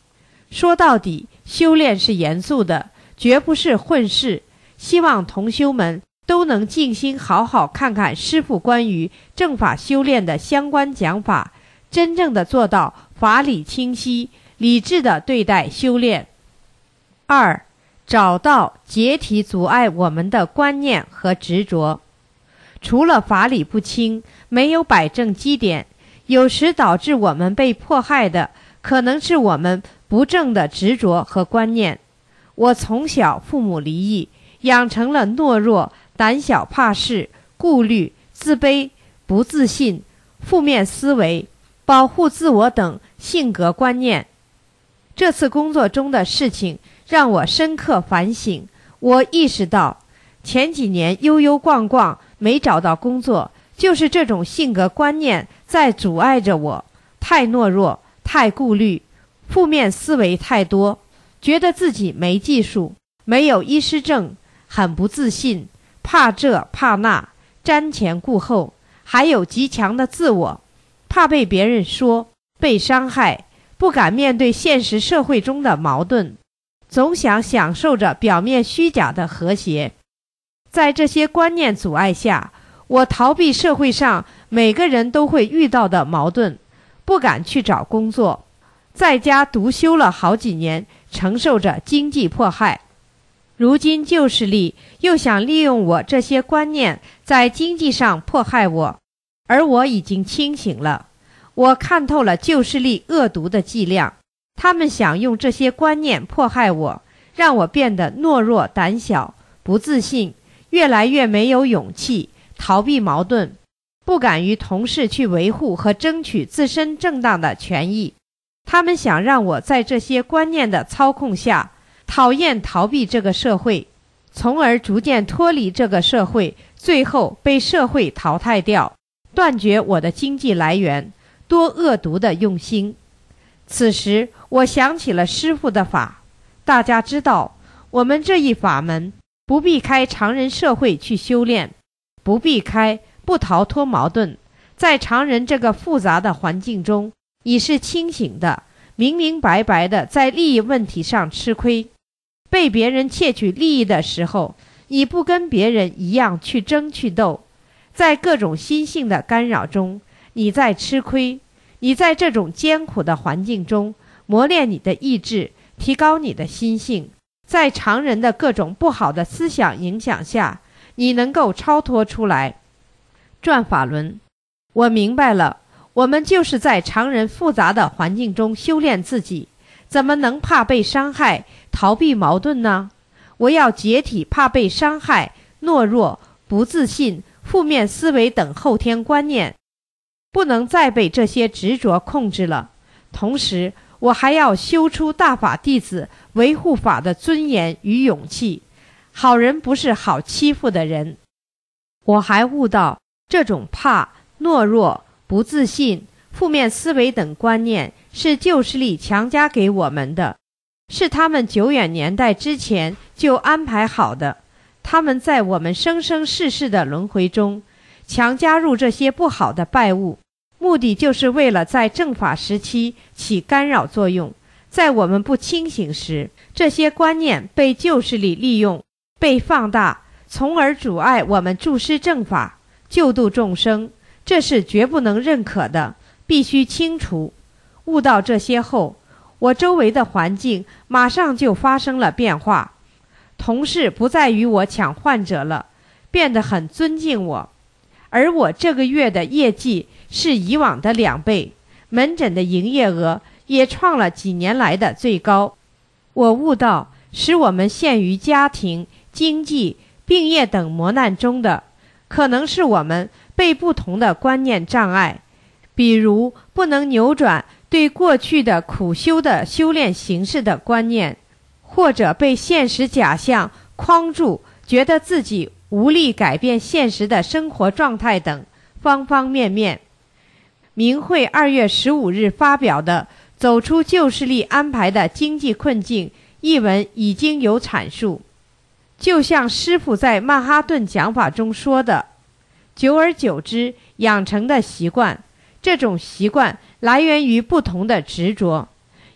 说到底，修炼是严肃的，绝不是混事。希望同修们都能静心好好看看师父关于正法修炼的相关讲法，真正的做到法理清晰，理智的对待修炼。二，找到解体阻碍我们的观念和执着。除了法理不清，没有摆正基点，有时导致我们被迫害的，可能是我们不正的执着和观念。我从小父母离异，养成了懦弱、胆小怕事、顾虑、自卑、不自信、负面思维、保护自我等性格观念。这次工作中的事情让我深刻反省，我意识到前几年悠悠逛逛没找到工作，就是这种性格观念在阻碍着我。太懦弱，太顾虑，负面思维太多，觉得自己没技术，没有医师证，很不自信，怕这怕那，瞻前顾后，还有极强的自我，怕被别人说，被伤害，不敢面对现实社会中的矛盾，总想享受着表面虚假的和谐。在这些观念阻碍下，我逃避社会上每个人都会遇到的矛盾，不敢去找工作，在家独修了好几年，承受着经济迫害。如今旧势力又想利用我这些观念在经济上迫害我，而我已经清醒了，我看透了旧势力恶毒的伎俩，他们想用这些观念迫害我，让我变得懦弱胆小，不自信，越来越没有勇气，逃避矛盾，不敢与同事去维护和争取自身正当的权益。他们想让我在这些观念的操控下，讨厌逃避这个社会，从而逐渐脱离这个社会，最后被社会淘汰掉，断绝我的经济来源，多恶毒的用心。此时我想起了师父的法，大家知道我们这一法门不避开常人社会去修炼，不避开，不逃脱矛盾，在常人这个复杂的环境中，已是清醒的，明明白白的在利益问题上吃亏。被别人窃取利益的时候，你不跟别人一样去争去斗，在各种心性的干扰中，你在吃亏。你在这种艰苦的环境中磨练你的意志，提高你的心性，在常人的各种不好的思想影响下，你能够超脱出来。转法轮，我明白了，我们就是在常人复杂的环境中修炼自己，怎么能怕被伤害，逃避矛盾呢？我要解体怕被伤害、懦弱、不自信、负面思维等后天观念，不能再被这些执着控制了。同时，我还要修出大法弟子维护法的尊严与勇气。好人不是好欺负的人。我还悟到，这种怕、懦弱、不自信、负面思维等观念是旧势力强加给我们的，是他们久远年代之前就安排好的。他们在我们生生世世的轮回中强加入这些不好的败物，目的就是为了在正法时期起干扰作用。在我们不清醒时，这些观念被旧势力利用，被放大，从而阻碍我们注师正法，救度众生，这是绝不能认可的，必须清除。悟到这些后，我周围的环境马上就发生了变化，同事不再与我抢患者了，变得很尊敬我。而我这个月的业绩是以往的两倍，门诊的营业额也创了几年来的最高。我悟到，使我们陷于家庭、经济、病业等磨难中的，可能是我们被不同的观念障碍，比如不能扭转对过去的苦修的修炼形式的观念，或者被现实假象框住，觉得自己无力改变现实的生活状态等方方面面。明慧二月十五日发表的《走出旧势力安排的经济困境》一文已经有阐述。就像师父在曼哈顿讲法中说的，久而久之养成的习惯，这种习惯来源于不同的执着。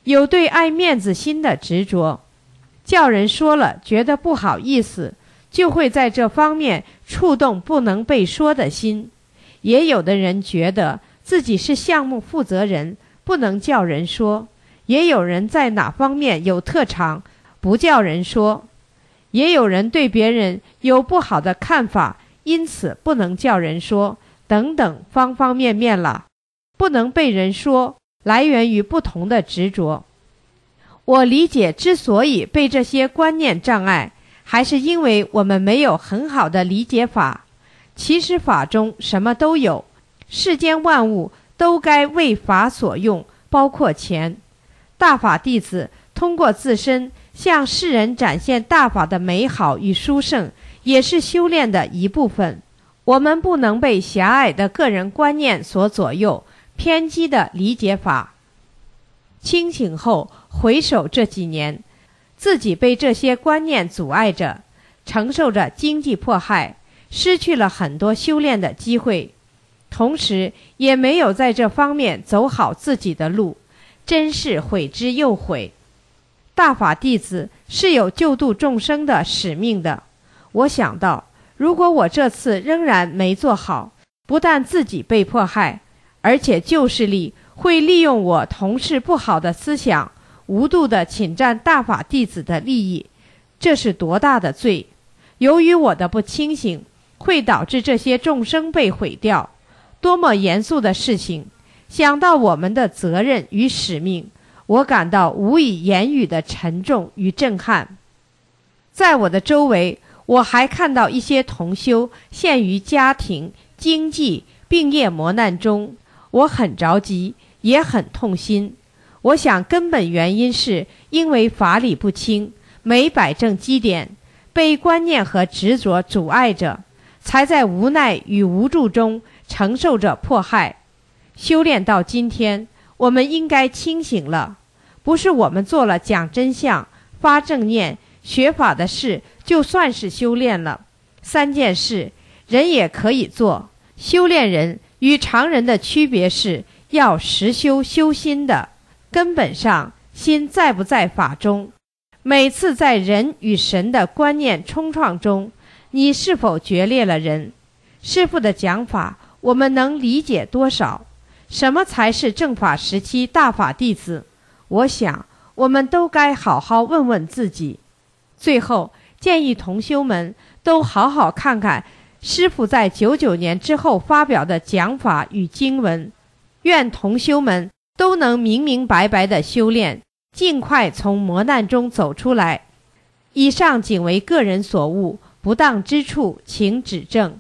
有对爱面子心的执着，叫人说了觉得不好意思，就会在这方面触动不能被说的心。也有的人觉得自己是项目负责人，不能叫人说；也有人在哪方面有特长，不叫人说；也有人对别人有不好的看法，因此不能叫人说，等等方方面面了，不能被人说，来源于不同的执着。我理解之所以被这些观念障碍，还是因为我们没有很好的理解法。其实法中什么都有，世间万物都该为法所用，包括钱。大法弟子通过自身向世人展现大法的美好与殊胜，也是修炼的一部分。我们不能被狭隘的个人观念所左右，偏激的理解法。清醒后回首这几年，自己被这些观念阻碍着，承受着经济迫害，失去了很多修炼的机会，同时也没有在这方面走好自己的路，真是悔之又悔。大法弟子是有救度众生的使命的。我想到，如果我这次仍然没做好，不但自己被迫害，而且旧势力会利用我同事不好的思想，无度地侵占大法弟子的利益，这是多大的罪！由于我的不清醒，会导致这些众生被毁掉，多么严肃的事情！想到我们的责任与使命，我感到无以言语的沉重与震撼。在我的周围，我还看到一些同修陷于家庭、经济、病业磨难中，我很着急，也很痛心。我想根本原因是因为法理不清，没摆正基点，被观念和执着阻碍着，才在无奈与无助中承受着迫害。修炼到今天，我们应该清醒了，不是我们做了讲真相、发正念、学法的事就算是修炼了。三件事人也可以做，修炼人与常人的区别是要实修修心的，根本上心在不在法中。每次在人与神的观念冲撞中，你是否决裂了人？师父的讲法我们能理解多少？什么才是正法时期大法弟子？我想我们都该好好问问自己。最后建议同修们都好好看看师父在九九年之后发表的讲法与经文，愿同修们都能明明白白的修炼，尽快从磨难中走出来。以上仅为个人所悟，不当之处请指正。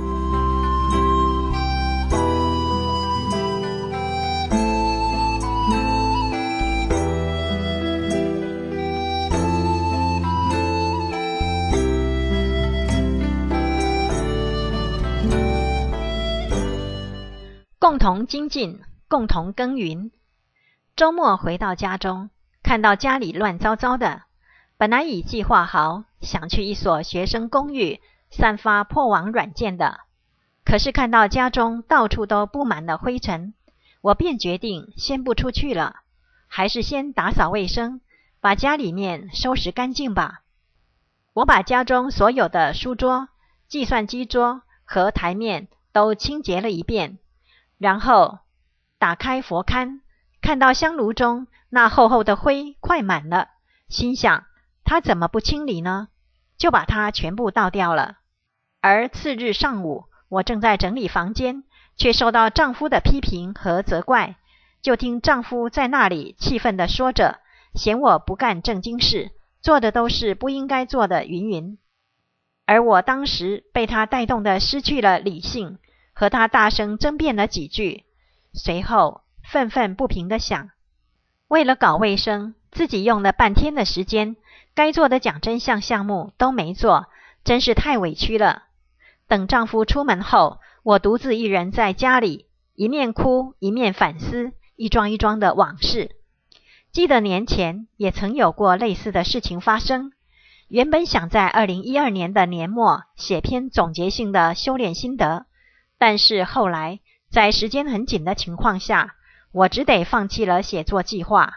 共同精进，共同耕耘。周末回到家中，看到家里乱糟糟的，本来已计划好想去一所学生公寓散发破网软件的，可是看到家中到处都布满了灰尘，我便决定先不出去了，还是先打扫卫生，把家里面收拾干净吧。我把家中所有的书桌、计算机桌和台面都清洁了一遍，然后打开佛龛，看到香炉中那厚厚的灰快满了，心想他怎么不清理呢？就把它全部倒掉了。而次日上午，我正在整理房间，却受到丈夫的批评和责怪，就听丈夫在那里气愤地说着，嫌我不干正经事，做的都是不应该做的云云。而我当时被他带动的失去了理性，和他大声争辩了几句，随后愤愤不平地想，为了搞卫生，自己用了半天的时间，该做的讲真相项目都没做，真是太委屈了。等丈夫出门后，我独自一人在家里，一面哭一面反思一桩一桩的往事。记得年前也曾有过类似的事情发生，原本想在二零一二年的年末写篇总结性的修炼心得，但是后来在时间很紧的情况下，我只得放弃了写作计划。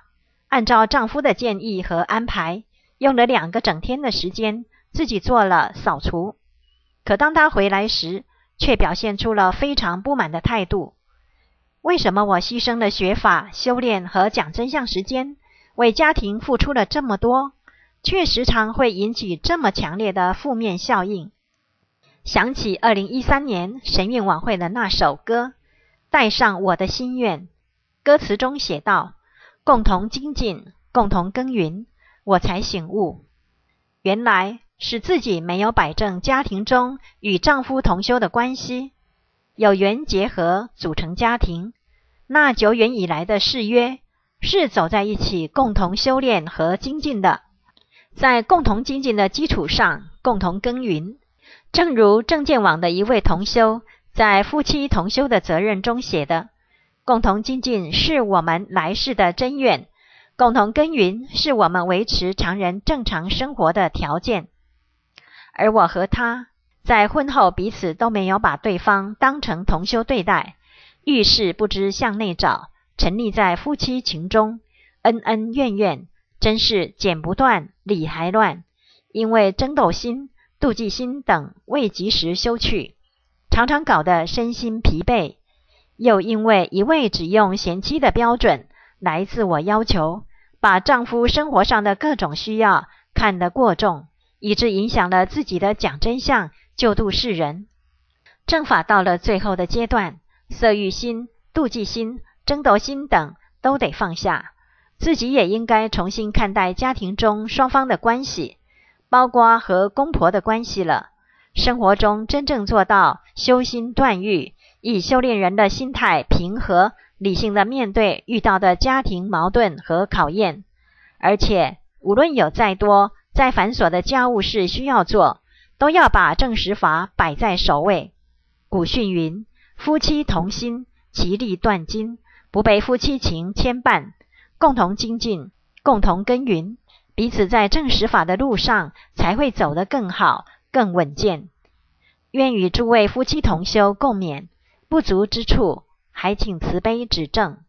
按照丈夫的建议和安排，用了两个整天的时间，自己做了扫除。可当他回来时，却表现出了非常不满的态度。为什么我牺牲了学法、修炼和讲真相时间，为家庭付出了这么多，却时常会引起这么强烈的负面效应？想起二零一三年神韵晚会的那首歌《带上我的心愿》，歌词中写道：共同精进，共同耕耘，我才醒悟，原来是自己没有摆正家庭中与丈夫同修的关系，有缘结合组成家庭，那久远以来的誓约是走在一起共同修炼和精进的，在共同精进的基础上共同耕耘。正如正见网的一位同修在夫妻同修的责任中写的，共同精进是我们来世的真愿，共同耕耘是我们维持常人正常生活的条件。而我和他在婚后彼此都没有把对方当成同修对待，遇事不知向内找，沉溺在夫妻情中，恩恩怨怨，真是剪不断理还乱。因为争斗心、妒忌心等未及时修去，常常搞得身心疲惫，又因为一味只用贤妻的标准来自我要求，把丈夫生活上的各种需要看得过重，以致影响了自己的讲真相、救度世人。正法到了最后的阶段，色欲心、妒忌心、争斗心等都得放下，自己也应该重新看待家庭中双方的关系，包括和公婆的关系了。生活中真正做到修心断欲，以修炼人的心态平和、理性的面对遇到的家庭矛盾和考验。而且无论有再多再繁琐的家务事需要做，都要把正实法摆在首位。古训云：夫妻同心，其利断金，不被夫妻情牵绊，共同精进，共同耕耘，彼此在正实法的路上才会走得更好、更稳健。愿与诸位夫妻同修共勉，不足之处，还请慈悲指正。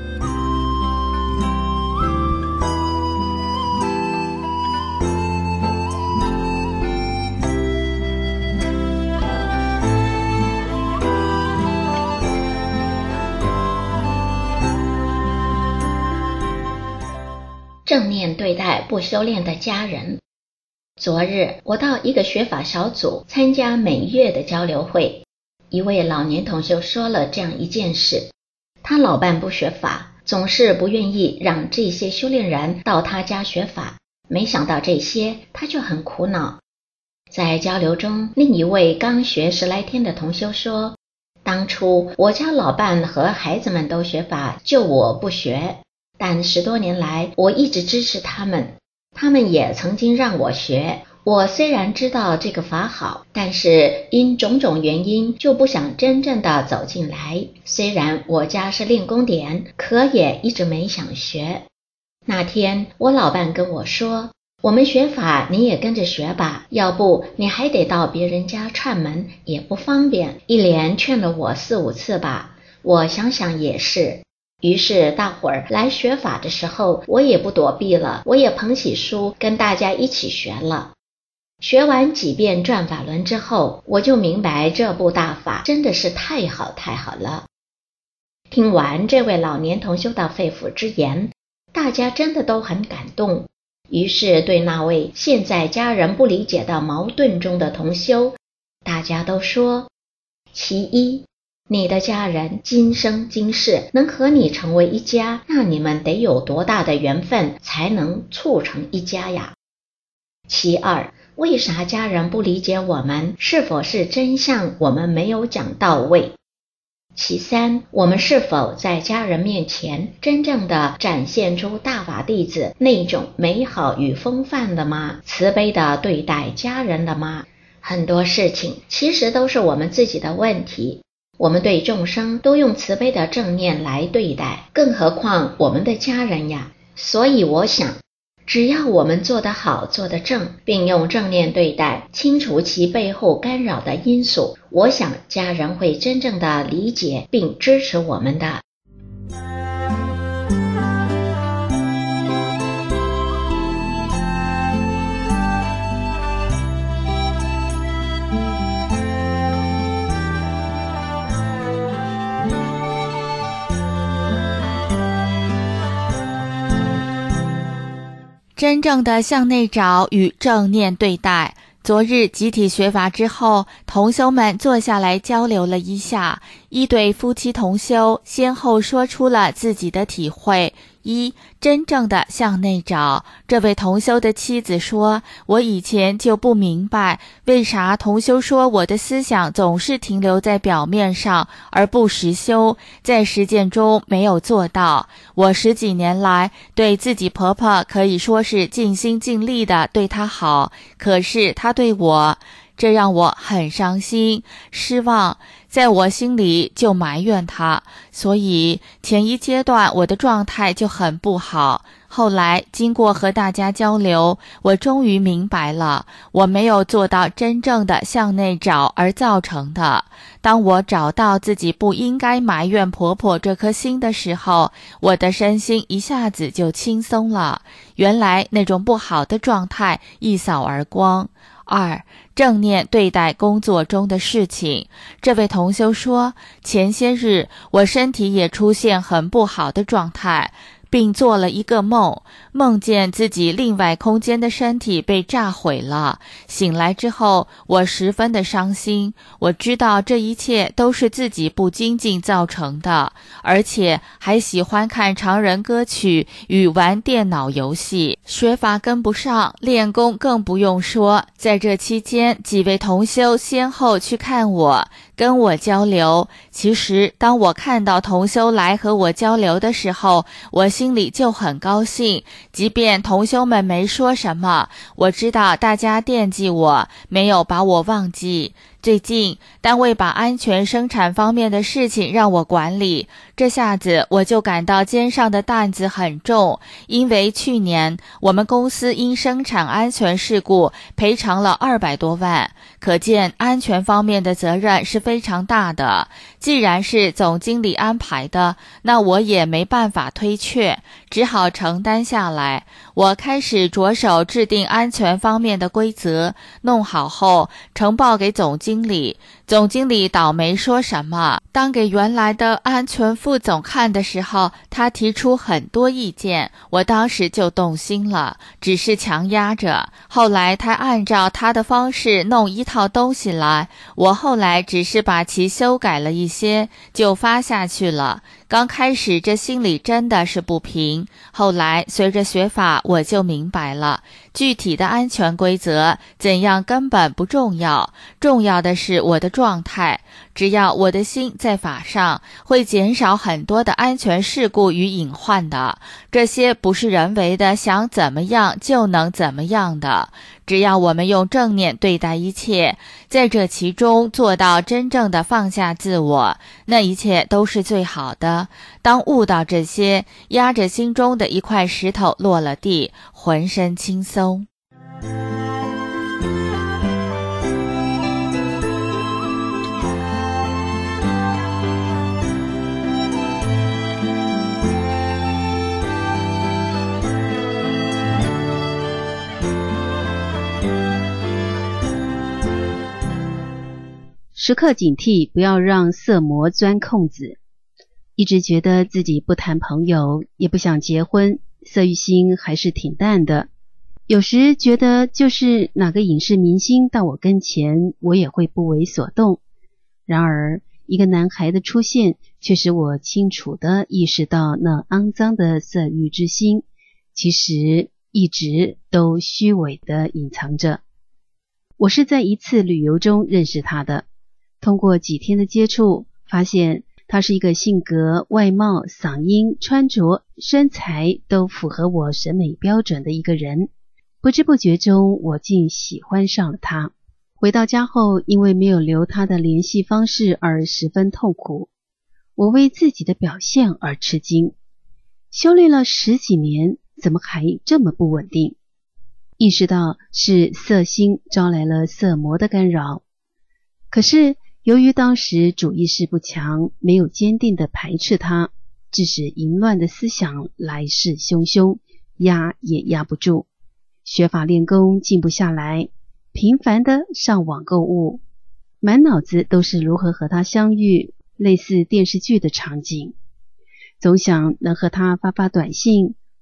正面对待不修炼的家人。昨日我到一个学法小组参加每月的交流会，一位老年同修说了这样一件事：他老伴不学法，总是不愿意让这些修炼人到他家学法，没想到这些他就很苦恼。在交流中，另一位刚学十来天的同修说，当初我家老伴和孩子们都学法，就我不学，但十多年来我一直支持他们，他们也曾经让我学。我虽然知道这个法好，但是因种种原因就不想真正的走进来。虽然我家是练功点，可也一直没想学。那天我老伴跟我说，我们学法你也跟着学吧，要不你还得到别人家串门，也不方便，一连劝了我四五次吧。我想想也是，于是大伙儿来学法的时候，我也不躲避了，我也捧起书跟大家一起学了。学完几遍转法轮之后，我就明白这部大法真的是太好太好了。听完这位老年同修的肺腑之言，大家真的都很感动，于是对那位现在家人不理解的矛盾中的同修，大家都说：其一，你的家人今生今世能和你成为一家，那你们得有多大的缘分才能促成一家呀？其二，为啥家人不理解我们？是否是真相我们没有讲到位？其三，我们是否在家人面前真正的展现出大法弟子那种美好与风范了吗？慈悲的对待家人了吗？很多事情其实都是我们自己的问题，我们对众生都用慈悲的正念来对待，更何况我们的家人呀。所以我想，只要我们做得好，做得正，并用正念对待，清除其背后干扰的因素，我想家人会真正的理解并支持我们的。 真正的向内找与正念对待。昨日集体学法之后，同修们坐下来交流了一下，一对夫妻同修先后说出了自己的体会。一、真正的向内找。这位同修的妻子说，我以前就不明白，为啥同修说我的思想总是停留在表面上，而不实修，在实践中没有做到。我十几年来对自己婆婆可以说是尽心尽力的对她好，可是她对我，这让我很伤心失望，在我心里就埋怨他，所以前一阶段我的状态就很不好。后来经过和大家交流，我终于明白了，我没有做到真正的向内找而造成的。当我找到自己不应该埋怨婆婆这颗心的时候，我的身心一下子就轻松了，原来那种不好的状态一扫而光。二、正念对待工作中的事情。这位同修说，前些日我身体也出现很不好的状态，并做了一个梦，梦见自己另外空间的身体被炸毁了。醒来之后，我十分的伤心，我知道这一切都是自己不精进造成的，而且还喜欢看常人歌曲与玩电脑游戏，学法跟不上，练功更不用说。在这期间，几位同修先后去看我，跟我交流。其实当我看到同修来和我交流的时候，我心里就很高兴，即便同修们没说什么，我知道大家惦记我，没有把我忘记。最近单位把安全生产方面的事情让我管理，这下子我就感到肩上的担子很重，因为去年我们公司因生产安全事故赔偿了二百多万，可见安全方面的责任是非常大的。既然是总经理安排的，那我也没办法推却，只好承担下来。我开始着手制定安全方面的规则，弄好后呈报给总经理。总经理倒没说什么，当给原来的安全副总看的时候，他提出很多意见，我当时就动心了，只是强压着。后来他按照他的方式弄一套东西来，我后来只是把其修改了一些，就发下去了。刚开始这心里真的是不平，后来随着学法我就明白了，具体的安全规则怎样根本不重要，重要的是我的状态。只要我的心在法上，会减少很多的安全事故与隐患的，这些不是人为的想怎么样就能怎么样的。只要我们用正念对待一切，在这其中做到真正的放下自我，那一切都是最好的。当悟到这些，压着心中的一块石头落了地，浑身轻松。 时刻警惕，不要让色魔钻空子。一直觉得自己不谈朋友，也不想结婚，色欲心还是挺淡的。有时觉得就是哪个影视明星到我跟前，我也会不为所动。然而一个男孩的出现，却使我清楚地意识到那肮脏的色欲之心，其实一直都虚伪地隐藏着。我是在一次旅游中认识他的，通过几天的接触，发现他是一个性格、外貌、嗓音、穿着、身材都符合我审美标准的一个人。不知不觉中，我竟喜欢上了他。回到家后，因为没有留他的联系方式而十分痛苦。我为自己的表现而吃惊，修炼了十几年，怎么还这么不稳定？意识到是色心招来了色魔的干扰。可是由于当时主意识不强，没有坚定的排斥它，致使淫乱的思想来势汹汹，压也压不住。学法练功静不下来，频繁的上网购物，满脑子都是如何和他相遇，类似电视剧的场景。总想能和他发发短信，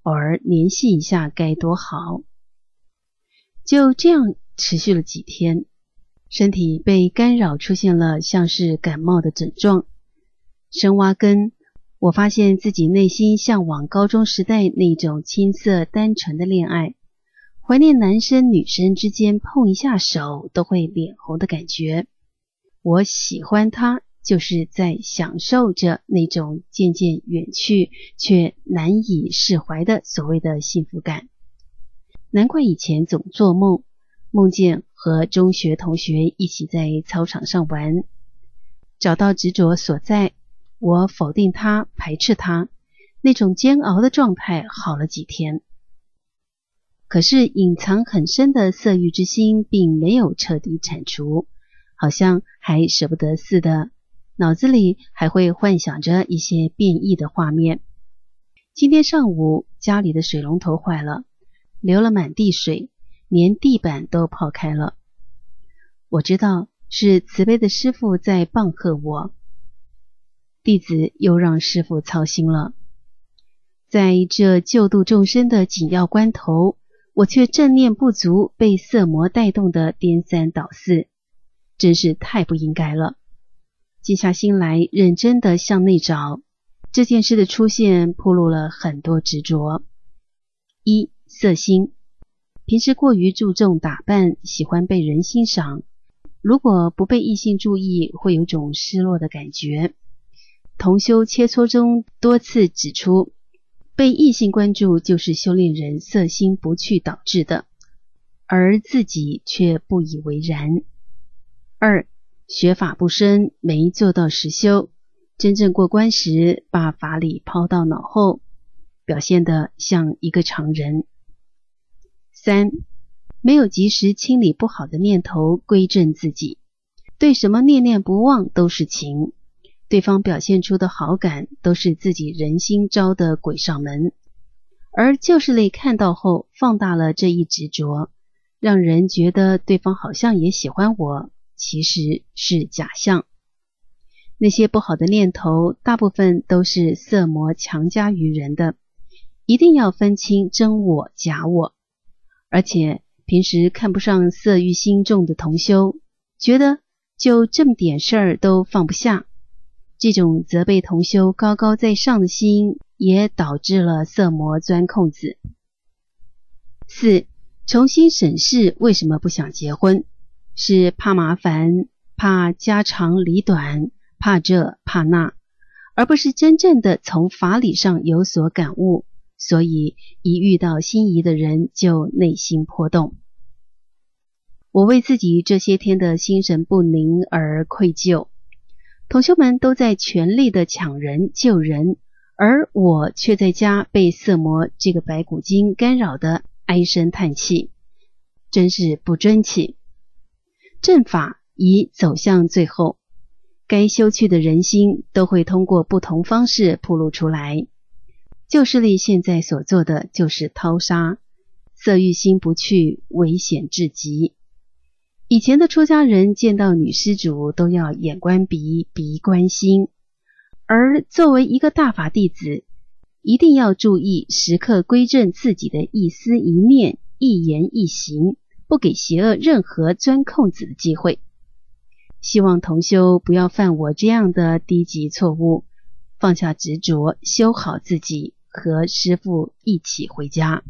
偶尔联系一下该多好。就这样持续了几天，身体被干扰，出现了像是感冒的症状。深挖根，我发现自己内心向往高中时代那种青涩单纯的恋爱，怀念男生女生之间碰一下手都会脸红的感觉。我喜欢他，就是在享受着那种渐渐远去却难以释怀的所谓的幸福感。难怪以前总做梦，梦见和中学同学一起在操场上玩。找到执着所在，我否定他，排斥他，那种煎熬的状态好了几天。可是隐藏很深的色欲之心并没有彻底铲除，好像还舍不得似的，脑子里还会幻想着一些变异的画面。今天上午家里的水龙头坏了，流了满地水，连地板都泡开了。我知道是慈悲的师父在棒喝我，弟子又让师父操心了。在这救度众生的紧要关头，我却正念不足，被色魔带动的颠三倒四，真是太不应该了。静下心来，认真的向内找，这件事的出现暴露了很多执着。一、色心，平时过于注重打扮，喜欢被人欣赏，如果不被异性注意，会有种失落的感觉。同修切磋中多次指出，被异性关注就是修炼人色心不去导致的，而自己却不以为然。二、学法不深，没做到实修，真正过关时把法理抛到脑后，表现得像一个常人。三、没有及时清理不好的念头，归正自己，对什么念念不忘都是情，对方表现出的好感都是自己人心招的鬼上门，而旧事类看到后放大了这一执着，让人觉得对方好像也喜欢我，其实是假象。那些不好的念头大部分都是色魔强加于人的，一定要分清真我假我。而且平时看不上色欲心重的同修，觉得就这么点事儿都放不下，这种责备同修高高在上的心，也导致了色魔钻空子。四、重新审视为什么不想结婚，是怕麻烦，怕家长里短，怕这怕那，而不是真正的从法理上有所感悟，所以一遇到心仪的人就内心波动。我为自己这些天的心神不宁而愧疚，同修们都在全力的抢人救人，而我却在家被色魔这个白骨精干扰的唉声叹气，真是不争气。正法已走向最后，该修去的人心都会通过不同方式暴露出来。旧势力现在所做的就是掏沙，色欲心不去，危险至极。以前的出家人见到女施主都要眼观鼻，鼻观心，而作为一个大法弟子，一定要注意时刻归正自己的一思一念，一言一行，不给邪恶任何钻空子的机会。希望同修不要犯我这样的低级错误，放下执着，修好自己，和师父一起回家。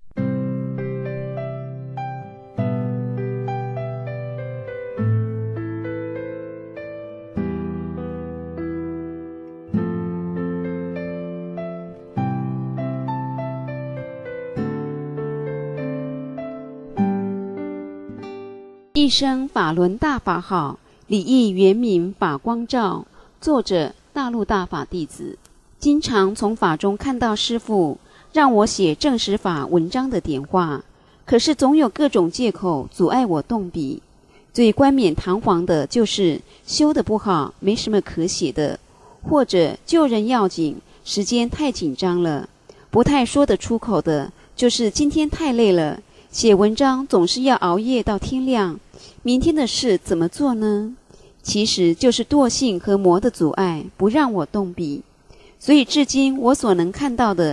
一生法轮大法好，礼义圆明法光照。作者：大陆大法弟子。经常从法中看到师父让我写正史法文章的点化，可是总有各种借口阻碍我动笔。最冠冕堂皇的就是修得不好，没什么可写的，或者救人要紧，时间太紧张了。不太说得出口的就是今天太累了，写文章总是要熬夜到天亮，明天的事怎么做呢？其实就是惰性和魔的阻碍，不让我动笔。所以至今我所能看到的，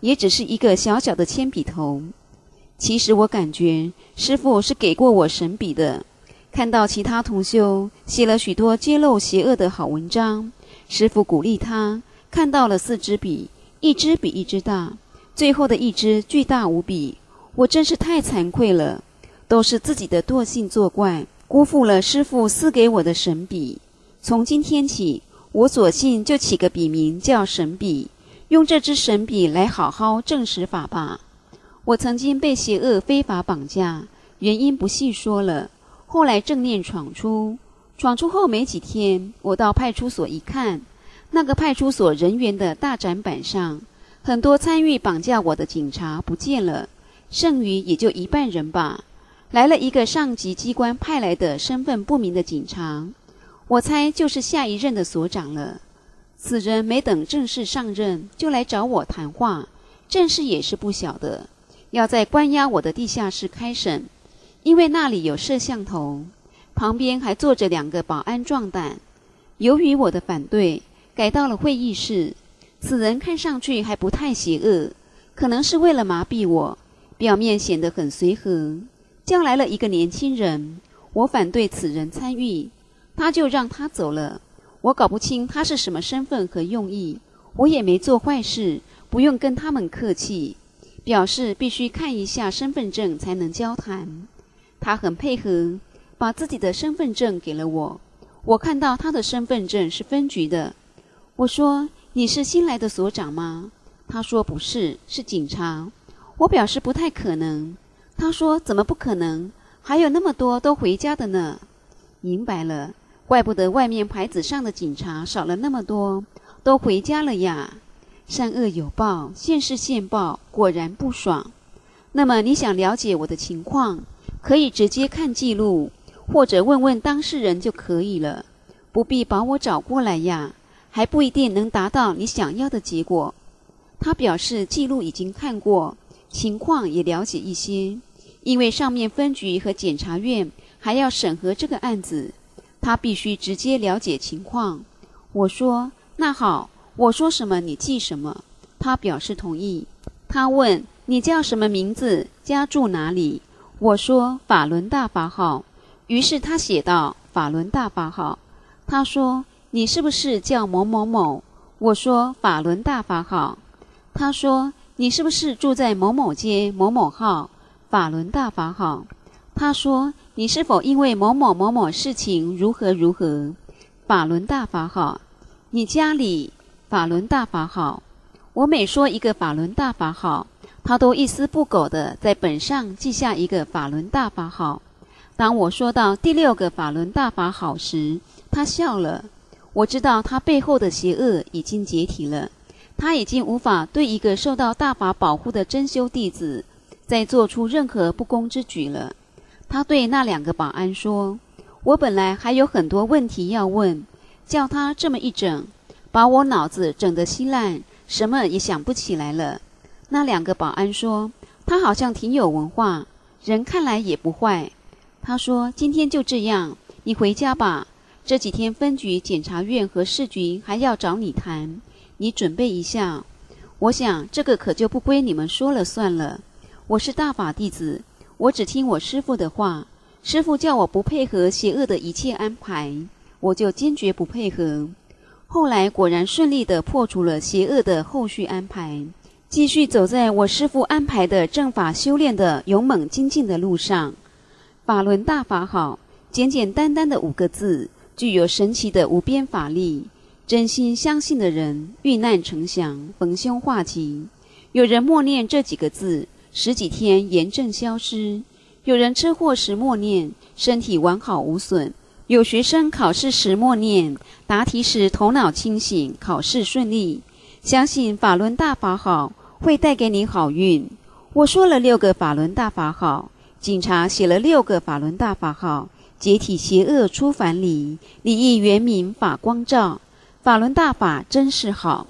也只是一个小小的铅笔头。其实我感觉师父是给过我神笔的。看到其他同修写了许多揭露邪恶的好文章，师父鼓励他看到了四支笔，一支比一支大，最后的一支巨大无比。我真是太惭愧了，都是自己的惰性作怪，辜负了师父赐给我的神笔。从今天起，我索性就起个笔名叫神笔，用这支神笔来好好证实法吧。我曾经被邪恶非法绑架，原因不细说了。后来正念闯出，闯出后没几天，我到派出所一看，那个派出所人员的大展板上，很多参与绑架我的警察不见了，剩余也就一半人吧。来了一个上级机关派来的身份不明的警察，我猜就是下一任的所长了。此人没等正式上任，就来找我谈话，正事也是不小的，要在关押我的地下室开审。因为那里有摄像头，旁边还坐着两个保安壮胆。由于我的反对，改到了会议室。此人看上去还不太邪恶，可能是为了麻痹我，表面显得很随和。叫来了一个年轻人，我反对此人参与，他就让他走了。我搞不清他是什么身份和用意，我也没做坏事，不用跟他们客气，表示必须看一下身份证才能交谈。他很配合，把自己的身份证给了我。我看到他的身份证是分局的。我说：“你是新来的所长吗？”他说：“不是，是警察。”我表示不太可能。他说：“怎么不可能？还有那么多都回家的呢。”明白了，怪不得外面牌子上的警察少了那么多，都回家了呀。善恶有报，现世现报，果然不爽。那么你想了解我的情况，可以直接看记录，或者问问当事人就可以了，不必把我找过来呀，还不一定能达到你想要的结果。他表示记录已经看过，情况也了解一些，因为上面分局和检察院还要审核这个案子，他必须直接了解情况。我说：“那好，我说什么你记什么。”他表示同意。他问：“你叫什么名字？家住哪里？”我说：“法轮大法好。”于是他写道：“法轮大法好。”他说：“你是不是叫某某某？”我说：“法轮大法好。”他说：“你是不是住在某某街某某号？”法轮大法好。他说：“你是否因为某某某某事情如何如何？”法轮大法好。你家里？法轮大法好。我每说一个法轮大法好，他都一丝不苟地在本上记下一个法轮大法好。当我说到第六个法轮大法好时，他笑了。我知道他背后的邪恶已经解体了，他已经无法对一个受到大法保护的真修弟子再做出任何不公之举了。他对那两个保安说：“我本来还有很多问题要问，叫他这么一整，把我脑子整得稀烂，什么也想不起来了。”那两个保安说：“他好像挺有文化，人看来也不坏。”他说：“今天就这样，你回家吧。这几天分局、检察院和市局还要找你谈，你准备一下。我想这个可就不归你们说了算了。我是大法弟子，我只听我师父的话。师父叫我不配合邪恶的一切安排，我就坚决不配合。后来果然顺利地破除了邪恶的后续安排，继续走在我师父安排的正法修炼的勇猛精进的路上。法轮大法好，简简单单的五个字，具有神奇的无边法力。真心相信的人，遇难成祥，逢凶化吉。有人默念这几个字，十几天炎症消失；有人车祸时默念，身体完好无损；有学生考试时默念，答题时头脑清醒，考试顺利。相信法轮大法好，会带给你好运。我说了六个法轮大法好，警察写了六个法轮大法好，解体邪恶出凡理，理义圆明法光照。法轮大法真是好。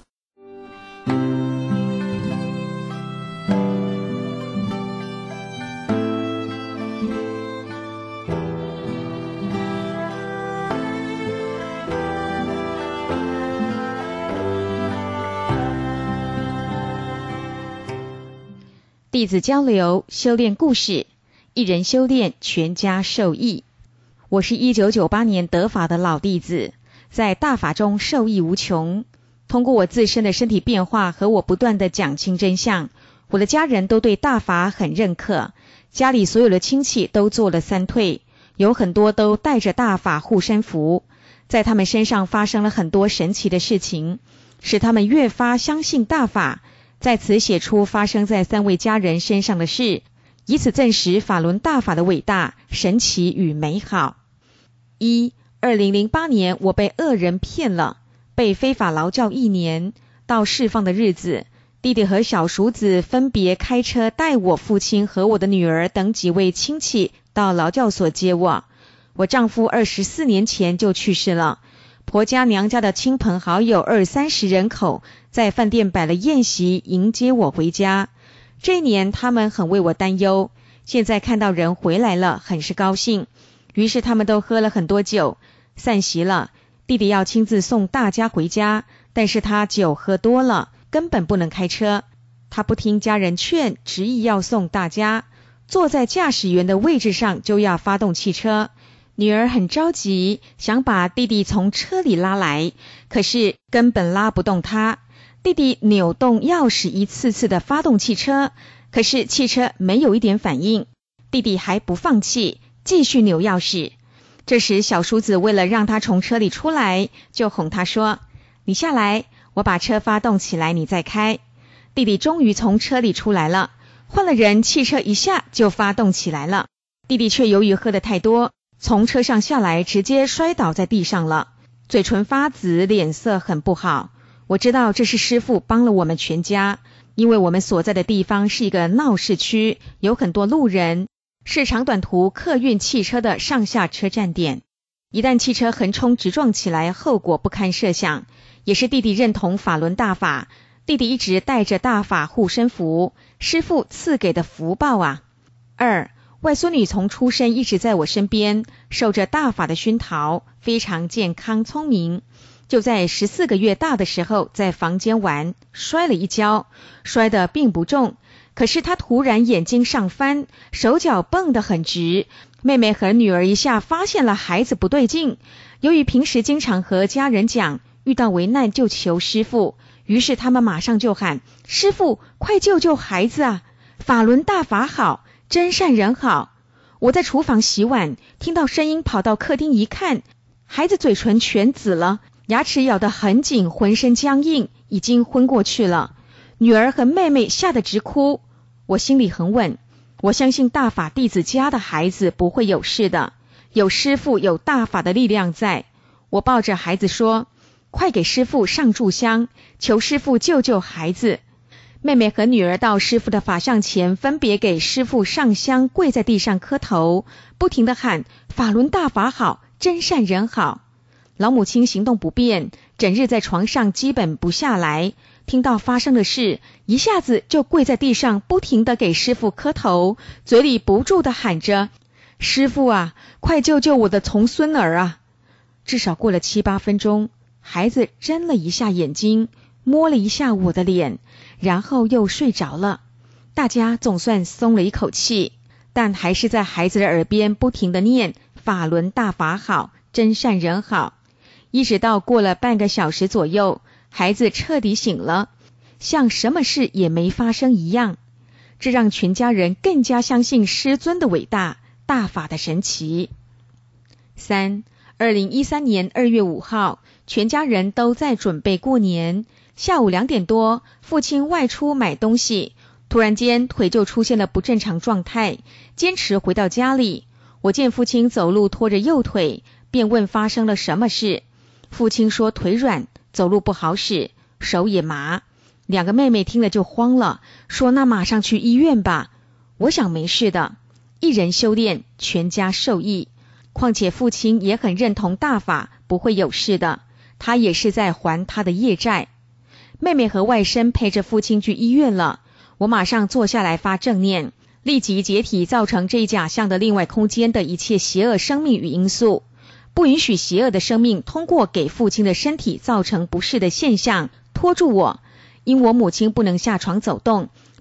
弟子交流修炼故事，一人修炼，全家受益。我是一九九八年得法的老弟子，在大法中受益无穷。通过我自身的身体变化和我不断的讲清真相，我的家人都对大法很认可，家里所有的亲戚都做了三退，有很多都带着大法护身符，在他们身上发生了很多神奇的事情，使他们越发相信大法。在此写出发生在三位家人身上的事，以此证实法轮大法的伟大、神奇与美好。一、二零零八年我被恶人骗了，被非法劳教一年，到释放的日子，弟弟和小叔子分别开车带我父亲和我的女儿等几位亲戚到劳教所接我。我丈夫二十四年前就去世了，婆家娘家的亲朋好友二三十人口在饭店摆了宴席迎接我回家。这一年他们很为我担忧，现在看到人回来了，很是高兴。于是他们都喝了很多酒，散席了。弟弟要亲自送大家回家，但是他酒喝多了，根本不能开车。他不听家人劝，执意要送大家，坐在驾驶员的位置上就要发动汽车。女儿很着急，想把弟弟从车里拉来，可是根本拉不动他。弟弟扭动钥匙，一次次的发动汽车，可是汽车没有一点反应。弟弟还不放弃，继续扭钥匙。这时小叔子为了让他从车里出来，就哄他说：你下来，我把车发动起来，你再开。弟弟终于从车里出来了，换了人，汽车一下就发动起来了。弟弟却由于喝得太多，从车上下来，直接摔倒在地上了，嘴唇发紫，脸色很不好。我知道这是师父帮了我们全家，因为我们所在的地方是一个闹市区，有很多路人，是长短途客运汽车的上下车站点。一旦汽车横冲直撞起来，后果不堪设想。也是弟弟认同法轮大法，弟弟一直带着大法护身符，师父赐给的福报啊。二、外孙女从出生一直在我身边，受着大法的熏陶，非常健康聪明。就在十四个月大的时候，在房间玩，摔了一跤，摔得并不重，可是她突然眼睛上翻，手脚蹦得很直。妹妹和女儿一下发现了孩子不对劲，由于平时经常和家人讲，遇到危难就求师父，于是他们马上就喊：师父，快救救孩子啊！法轮大法好，真善人好。我在厨房洗碗，听到声音跑到客厅一看，孩子嘴唇全紫了，牙齿咬得很紧，浑身僵硬，已经昏过去了。女儿和妹妹吓得直哭。我心里很稳，我相信大法弟子家的孩子不会有事的，有师父有大法的力量在。我抱着孩子说：快给师父上炷香，求师父救救孩子。妹妹和女儿到师父的法像前，分别给师父上香，跪在地上磕头，不停地喊：法轮大法好，真善人好。老母亲行动不便，整日在床上基本不下来，听到发生的事，一下子就跪在地上，不停地给师父磕头，嘴里不住地喊着：师父啊，快救救我的重孙儿啊！至少过了七八分钟，孩子睁了一下眼睛，摸了一下我的脸，然后又睡着了。大家总算松了一口气，但还是在孩子的耳边不停地念：法轮大法好，真善人好。一直到过了半个小时左右，孩子彻底醒了，像什么事也没发生一样。这让全家人更加相信师尊的伟大，大法的神奇。三、二零一三年二月五号，全家人都在准备过年。下午两点多，父亲外出买东西，突然间腿就出现了不正常状态，坚持回到家里。我见父亲走路拖着右腿，便问发生了什么事。父亲说腿软，走路不好使，手也麻。两个妹妹听了就慌了，说那马上去医院吧。我想没事的，一人修炼，全家受益。况且父亲也很认同大法，不会有事的，他也是在还他的业债。妹妹和外甥陪着父亲去医院了，我马上坐下来发正念，立即解体造成这一假象的另外空间的一切邪恶生命与因素，不允许邪恶的生命通过给父亲的身体造成不适的现象拖住我。因我母亲不能下床走动，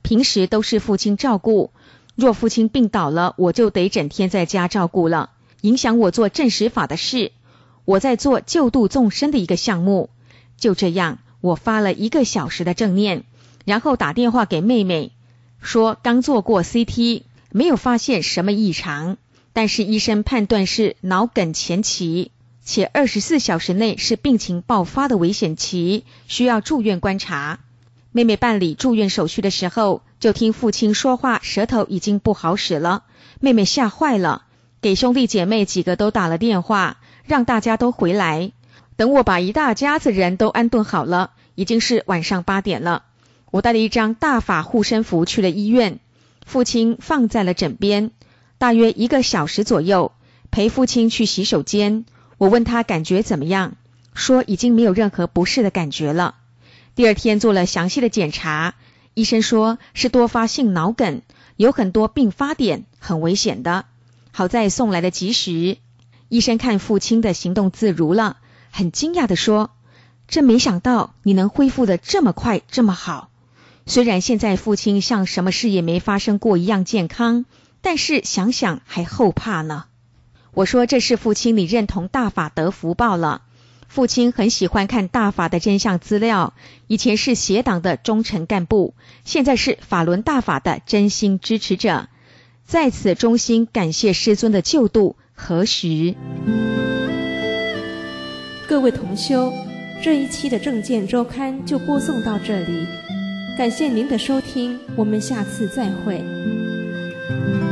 平时都是父亲照顾，若父亲病倒了，我就得整天在家照顾了，影响我做正实法的事。我在做救度众生的一个项目。就这样，我发了一个小时的正念，然后打电话给妹妹，说刚做过 C T， 没有发现什么异常，但是医生判断是脑梗前期，且二十四小时内是病情爆发的危险期，需要住院观察。妹妹办理住院手续的时候，就听父亲说话舌头已经不好使了，妹妹吓坏了，给兄弟姐妹几个都打了电话，让大家都回来。等我把一大家子人都安顿好了，已经是晚上八点了。我带了一张大法护身符去了医院，父亲放在了枕边，大约一个小时左右，陪父亲去洗手间。我问他感觉怎么样，说已经没有任何不适的感觉了。第二天做了详细的检查，医生说是多发性脑梗，有很多并发点，很危险的。好在送来的及时，医生看父亲的行动自如了，很惊讶地说，真没想到你能恢复得这么快这么好。虽然现在父亲像什么事也没发生过一样健康，但是想想还后怕呢。我说这是父亲你认同大法得福报了。父亲很喜欢看大法的真相资料，以前是协党的忠诚干部，现在是法轮大法的真心支持者，在此衷心感谢师尊的救度和时。 各位同修，这一期的正见周刊就播送到这里，感谢您的收听，我们下次再会。